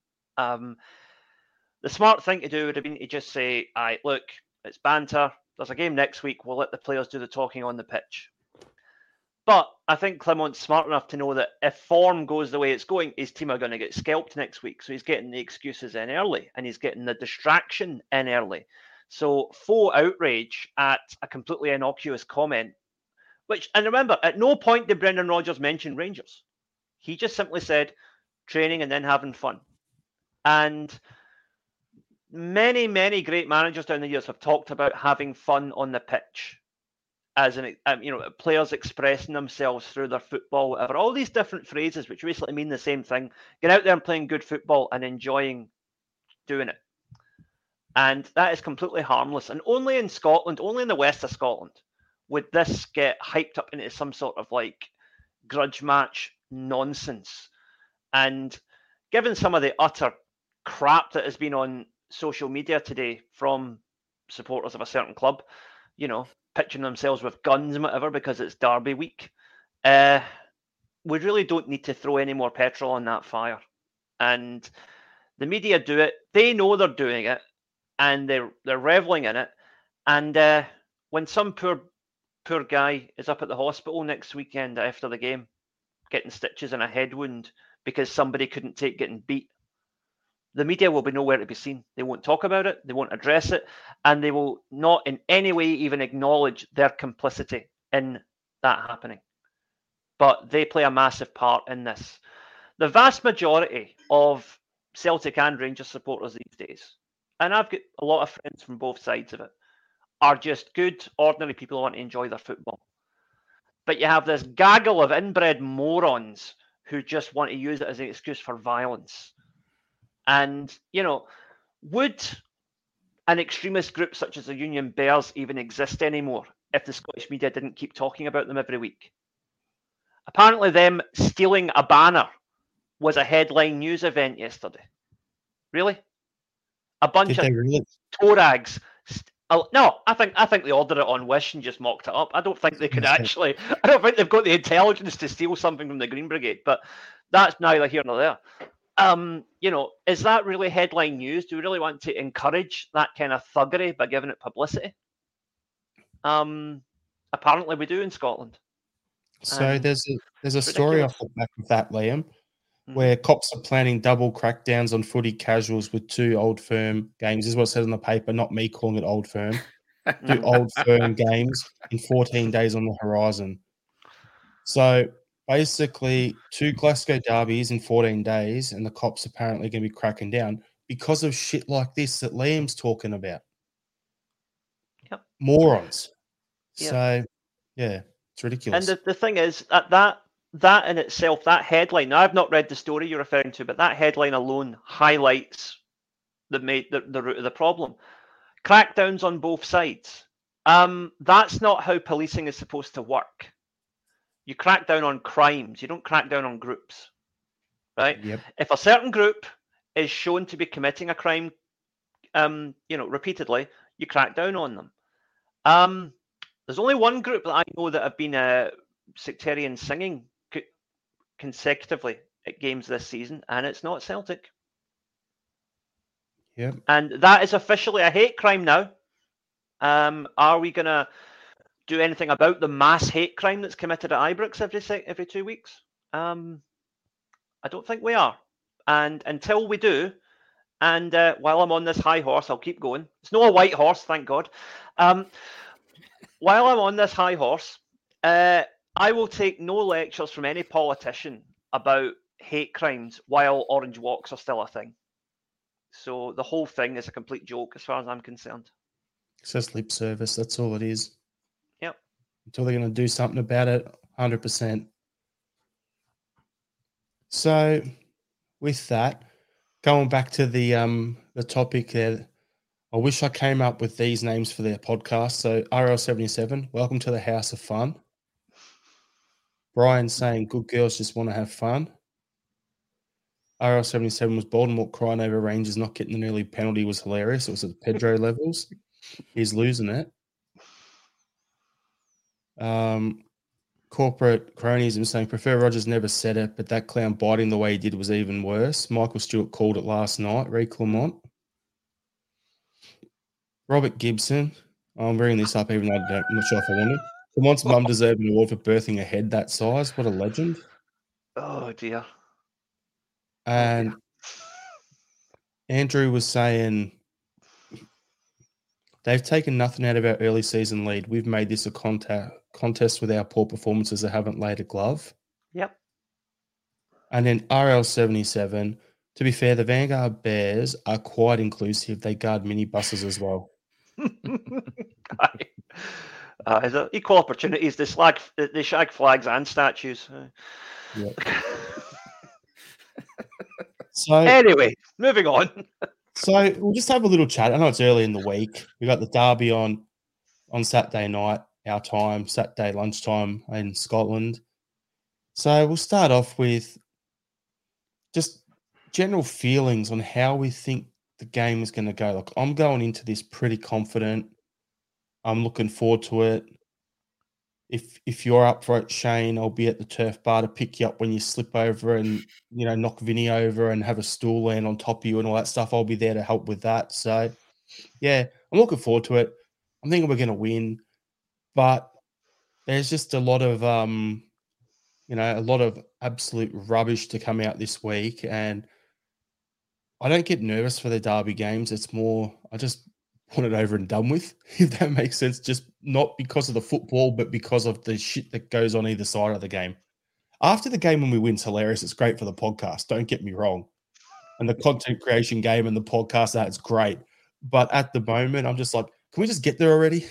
The smart thing to do would have been to just say, look, it's banter. There's a game next week. We'll let the players do the talking on the pitch. But I think Clement's smart enough to know that if form goes the way it's going, his team are going to get scalped next week. So he's getting the excuses in early, and he's getting the distraction in early. So full outrage at a completely innocuous comment, and remember, at no point did Brendan Rodgers mention Rangers. He just simply said training and then having fun. And many, many great managers down the years have talked about having fun on the pitch, as players expressing themselves through their football, whatever. All these different phrases, which basically mean the same thing. Get out there and playing good football and enjoying doing it. And that is completely harmless. And only in Scotland, only in the west of Scotland, would this get hyped up into some sort of like grudge match nonsense. And given some of the utter crap that has been on social media today from supporters of a certain club, you know, pitching themselves with guns and whatever because it's Derby week, we really don't need to throw any more petrol on that fire. And the media do it. They know they're doing it, and they're reveling in it. And when some poor guy is up at the hospital next weekend after the game, getting stitches and a head wound because somebody couldn't take getting beat, the media will be nowhere to be seen. They won't talk about it. They won't address it. And they will not in any way even acknowledge their complicity in that happening. But they play a massive part in this. The vast majority of Celtic and Rangers supporters these days, and I've got a lot of friends from both sides of it, are just good, ordinary people who want to enjoy their football. But you have this gaggle of inbred morons who just want to use it as an excuse for violence. And, you know, would an extremist group such as the Union Bears even exist anymore if the Scottish media didn't keep talking about them every week? Apparently them stealing a banner was a headline news event yesterday. Really? A bunch of Torags. No, I think they ordered it on Wish and just mocked it up. I don't think they could actually. I don't think they've got the intelligence to steal something from the Green Brigade, but that's neither here nor there. is that really headline news? Do we really want to encourage that kind of thuggery by giving it publicity? Apparently we do in Scotland. So there's a story off the back of that, Liam, where cops are planning double crackdowns on footy casuals with 2 Old Firm games. This is what it says in the paper, not me calling it Old Firm. 2 Old Firm games in 14 days on the horizon. So basically 2 Glasgow derbies in 14 days, and the cops apparently going to be cracking down because of shit like this that Liam's talking about. Yep. Morons. Yep. So, yeah, it's ridiculous. And the thing is, that in itself, that headline, now I've not read the story you're referring to, but that headline alone highlights the root of the problem. Crackdowns on both sides. That's not how policing is supposed to work. You crack down on crimes. You don't crack down on groups, right? Yep. If a certain group is shown to be committing a crime, repeatedly, you crack down on them. There's only one group that I know that have been sectarian singing consecutively at games this season, and it's not Celtic. Yep. And that is officially a hate crime now. Are we going to do anything about the mass hate crime that's committed at Ibrox every 2 weeks? I don't think we are. And until we do, and while I'm on this high horse, I'll keep going. It's not a white horse, thank God. While I'm on this high horse, I will take no lectures from any politician about hate crimes while orange walks are still a thing. So the whole thing is a complete joke as far as I'm concerned. It's just lip service. That's all it is. Yep. Until they're going to do something about it, 100%. So with that, going back to the topic there, I wish I came up with these names for their podcast. So RL77, welcome to the House of Fun. Brian saying good girls just want to have fun. RL77 was Baltimore crying over Rangers not getting an early penalty was hilarious. It was at Pedro levels. He's losing it. Corporate cronyism saying prefer Rogers never said it, but that clown biting the way he did was even worse. Michael Stewart called it last night. Ray Clement. Robert Gibson. I'm bringing this up even though I'm not sure if I want to. Clement's mum deserved an award for birthing a head that size. What a legend. Oh, dear. And Andrew was saying they've taken nothing out of our early season lead. We've made this a contest with our poor performances that haven't laid a glove. Yep. And then RL77, to be fair, the Vanguard Bears are quite inclusive. They guard minibuses as well. Is it equal opportunities? They shag flags and statues. Yep. So anyway, moving on. So we'll just have a little chat. I know it's early in the week. We got the derby on Saturday night, our time, Saturday lunchtime in Scotland. So we'll start off with just general feelings on how we think the game is going to go. Like, I'm going into this pretty confident. I'm looking forward to it. If you're up for it, Shane, I'll be at the turf bar to pick you up when you slip over and, knock Vinny over and have a stool land on top of you and all that stuff. I'll be there to help with that. So, yeah, I'm looking forward to it. I'm thinking we're going to win. But there's just a lot of, a lot of absolute rubbish to come out this week. And I don't get nervous for the derby games. It's more, I just want it over and done with, if that makes sense. Just not because of the football, but because of the shit that goes on either side of the game. After the game when we win, it's hilarious. It's great for the podcast. Don't get me wrong. And the content creation game and the podcast, that's great. But at the moment, I'm just like, can we just get there already?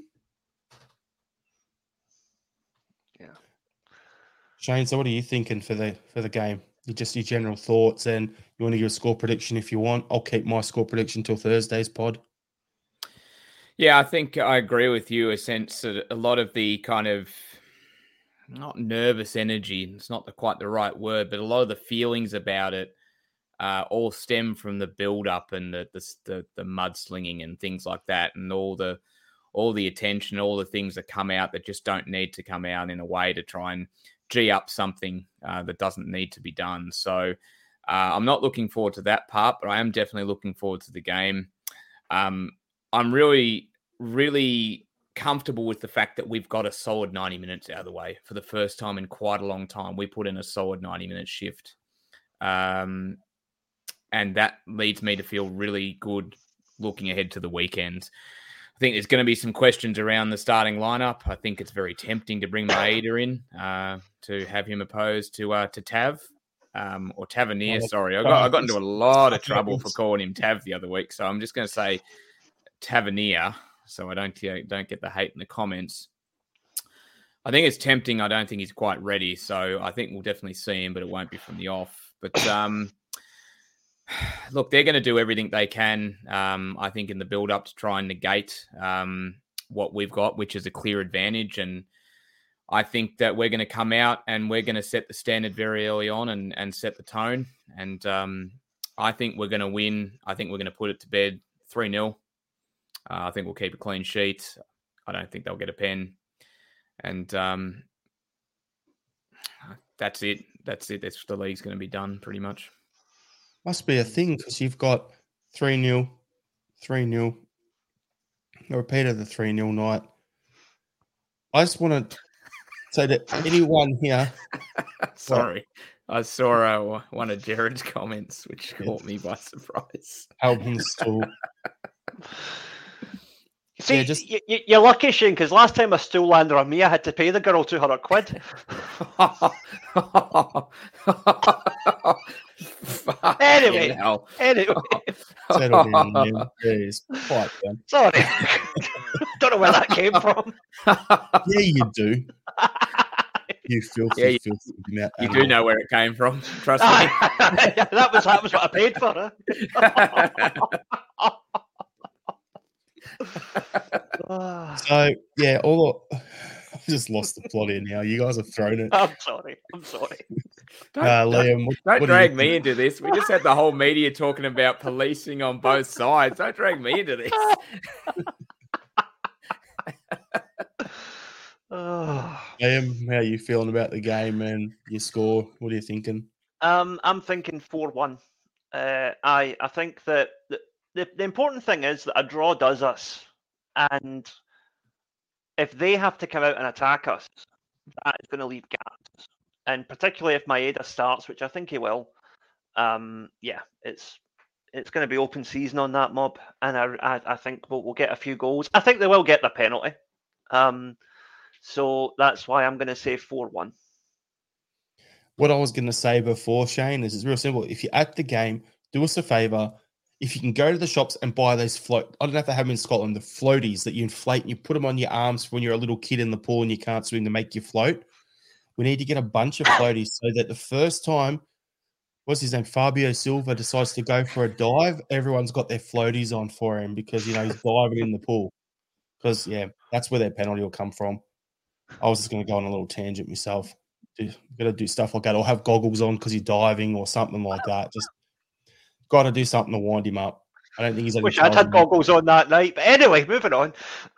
Yeah. Shane, so what are you thinking for the game? Just your general thoughts, and you want to give a score prediction if you want. I'll keep my score prediction till Thursday's pod. Yeah, I think I agree with you. A sense that a lot of the kind of not nervous energy, it's not quite the right word, but a lot of the feelings about it all stem from the build-up and the mudslinging and things like that, and all the attention, all the things that come out that just don't need to come out in a way to try and gee up something that doesn't need to be done. So I'm not looking forward to that part, but I am definitely looking forward to the game. I'm really, really comfortable with the fact that we've got a solid 90 minutes out of the way for the first time in quite a long time. We put in a solid 90-minute shift. And that leads me to feel really good looking ahead to the weekend. I think there's going to be some questions around the starting lineup. I think it's very tempting to bring Maeda in to have him opposed to Tav or Tavernier. Sorry, I got into a lot of trouble for calling him Tav the other week, so I'm just going to say Tavernier, so I don't get the hate in the comments. I think it's tempting. I don't think he's quite ready, so I think we'll definitely see him, but it won't be from the off. But look, they're going to do everything they can, I think, in the build-up to try and negate what we've got, which is a clear advantage. And I think that we're going to come out and we're going to set the standard very early on and set the tone. And I think we're going to win. I think we're going to put it to bed 3-0. I think we'll keep a clean sheet. I don't think they'll get a pen. And that's it. That's the league's going to be done pretty much. Must be a thing because you've got 3-0, 3-0. A repeat of the 3-0 night. I just want to say that anyone here... Sorry. I saw one of Jared's comments, which caught me by surprise. Album stool. See, you're lucky, Shane, because last time a stool landed on me, I had to pay the girl £200. Anyway. Sorry. Don't know where that came from. Yeah, you do. You filthy mouth. You do know where it came from. Trust me. that was what I paid for. So yeah, I've just lost the plot here now. You guys have thrown it. I'm sorry. Liam, don't drag me into this. We just had the whole media talking about policing on both sides. Don't drag me into this. Liam, how are you feeling about the game and your score? What are you thinking? I'm thinking 4-1. I think that the important thing is that a draw does us, and if they have to come out and attack us, that is going to leave gaps. And particularly if Maeda starts, which I think he will, it's going to be open season on that mob, and I think we'll get a few goals. I think they will get the penalty. So that's why I'm going to say 4-1. What I was going to say before, Shane, is it's real simple. If you're at the game, do us a favour. If you can go to the shops and buy those I don't know if they have them in Scotland, the floaties that you inflate and you put them on your arms when you're a little kid in the pool and you can't swim to make you float. We need to get a bunch of floaties so that the first time, what's his name, Fabio Silva decides to go for a dive, everyone's got their floaties on for him because, he's diving in the pool. Because, that's where their penalty will come from. I was just going to go on a little tangent myself. Got to do stuff like that or have goggles on because you're diving or something like that. Just got to do something to wind him up. I don't think he's... Wish I'd had goggles on that night. But anyway, moving on.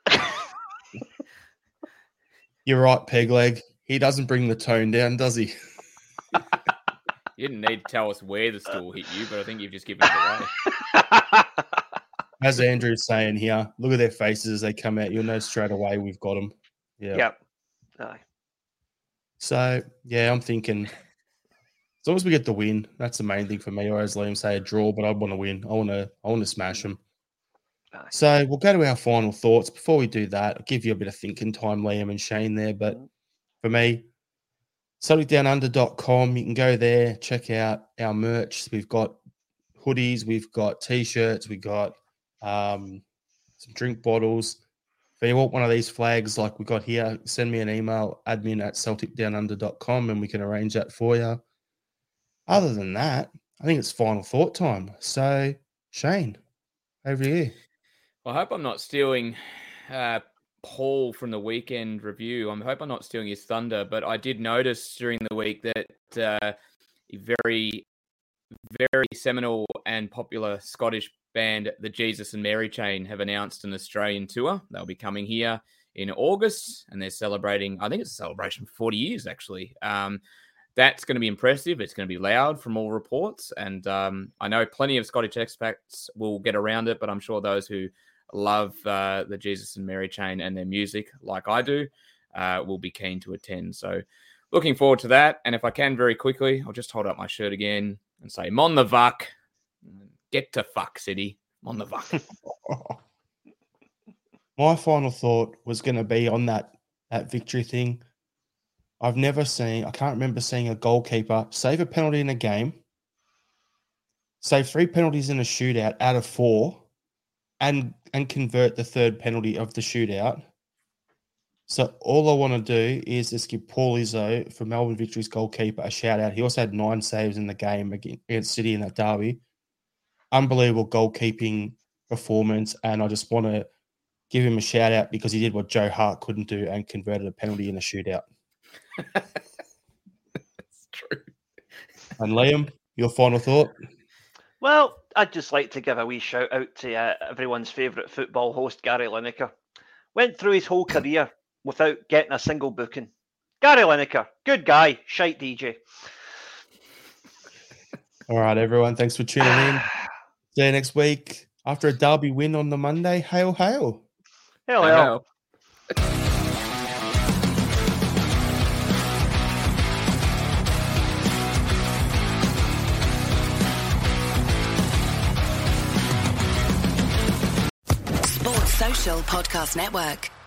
You're right, Pegleg. He doesn't bring the tone down, does he? You didn't need to tell us where the stool hit you, but I think you've just given it away. As Andrew's saying here, look at their faces as they come out. You'll know straight away we've got them. Yeah. Yep. Aye. So, I'm thinking as long as we get the win, that's the main thing for me. Or as Liam say, a draw, but I want to win. I want to smash them. Aye. So we'll go to our final thoughts. Before we do that, I'll give you a bit of thinking time, Liam and Shane there. But for me, CelticDownUnder.com, you can go there, check out our merch. We've got hoodies, we've got T-shirts, we've got some drink bottles. If you want one of these flags like we got here, send me an email, admin@CelticDownUnder.com, and we can arrange that for you. Other than that, I think it's final thought time. So, Shane, over to you. I hope I'm not stealing Paul from the weekend review. I hope I'm not stealing his thunder, but I did notice during the week that a very, very seminal and popular Scottish band, the Jesus and Mary Chain, have announced an Australian tour. They'll be coming here in August, and they're celebrating, I think it's a celebration for 40 years, actually. that's going to be impressive. It's going to be loud from all reports. And I know plenty of Scottish expats will get around it, but I'm sure those who love the Jesus and Mary chain and their music, like I do, will be keen to attend. So looking forward to that. And if I can very quickly, I'll just hold up my shirt again and say, Mon the Vuck. Get to fuck, City. Mon the Vuck. My final thought was going to be on that victory thing. I can't remember seeing a goalkeeper save a penalty in a game, save 3 penalties in a shootout out of 4, and convert the 3rd penalty of the shootout. So all I want to do is just give Paul Izzo, for Melbourne Victory's goalkeeper, a shout-out. He also had 9 saves in the game against City in that derby. Unbelievable goalkeeping performance, and I just want to give him a shout-out because he did what Joe Hart couldn't do and converted a penalty in a shootout. That's true. And Liam, your final thought? Well, I'd just like to give a wee shout out to everyone's favourite football host, Gary Lineker. Went through his whole career without getting a single booking. Gary Lineker, good guy, shite DJ. All right, everyone, thanks for tuning in. See you next week after a derby win on the Monday. Hail, hail. Hail, hail. Sports Social Podcast Network.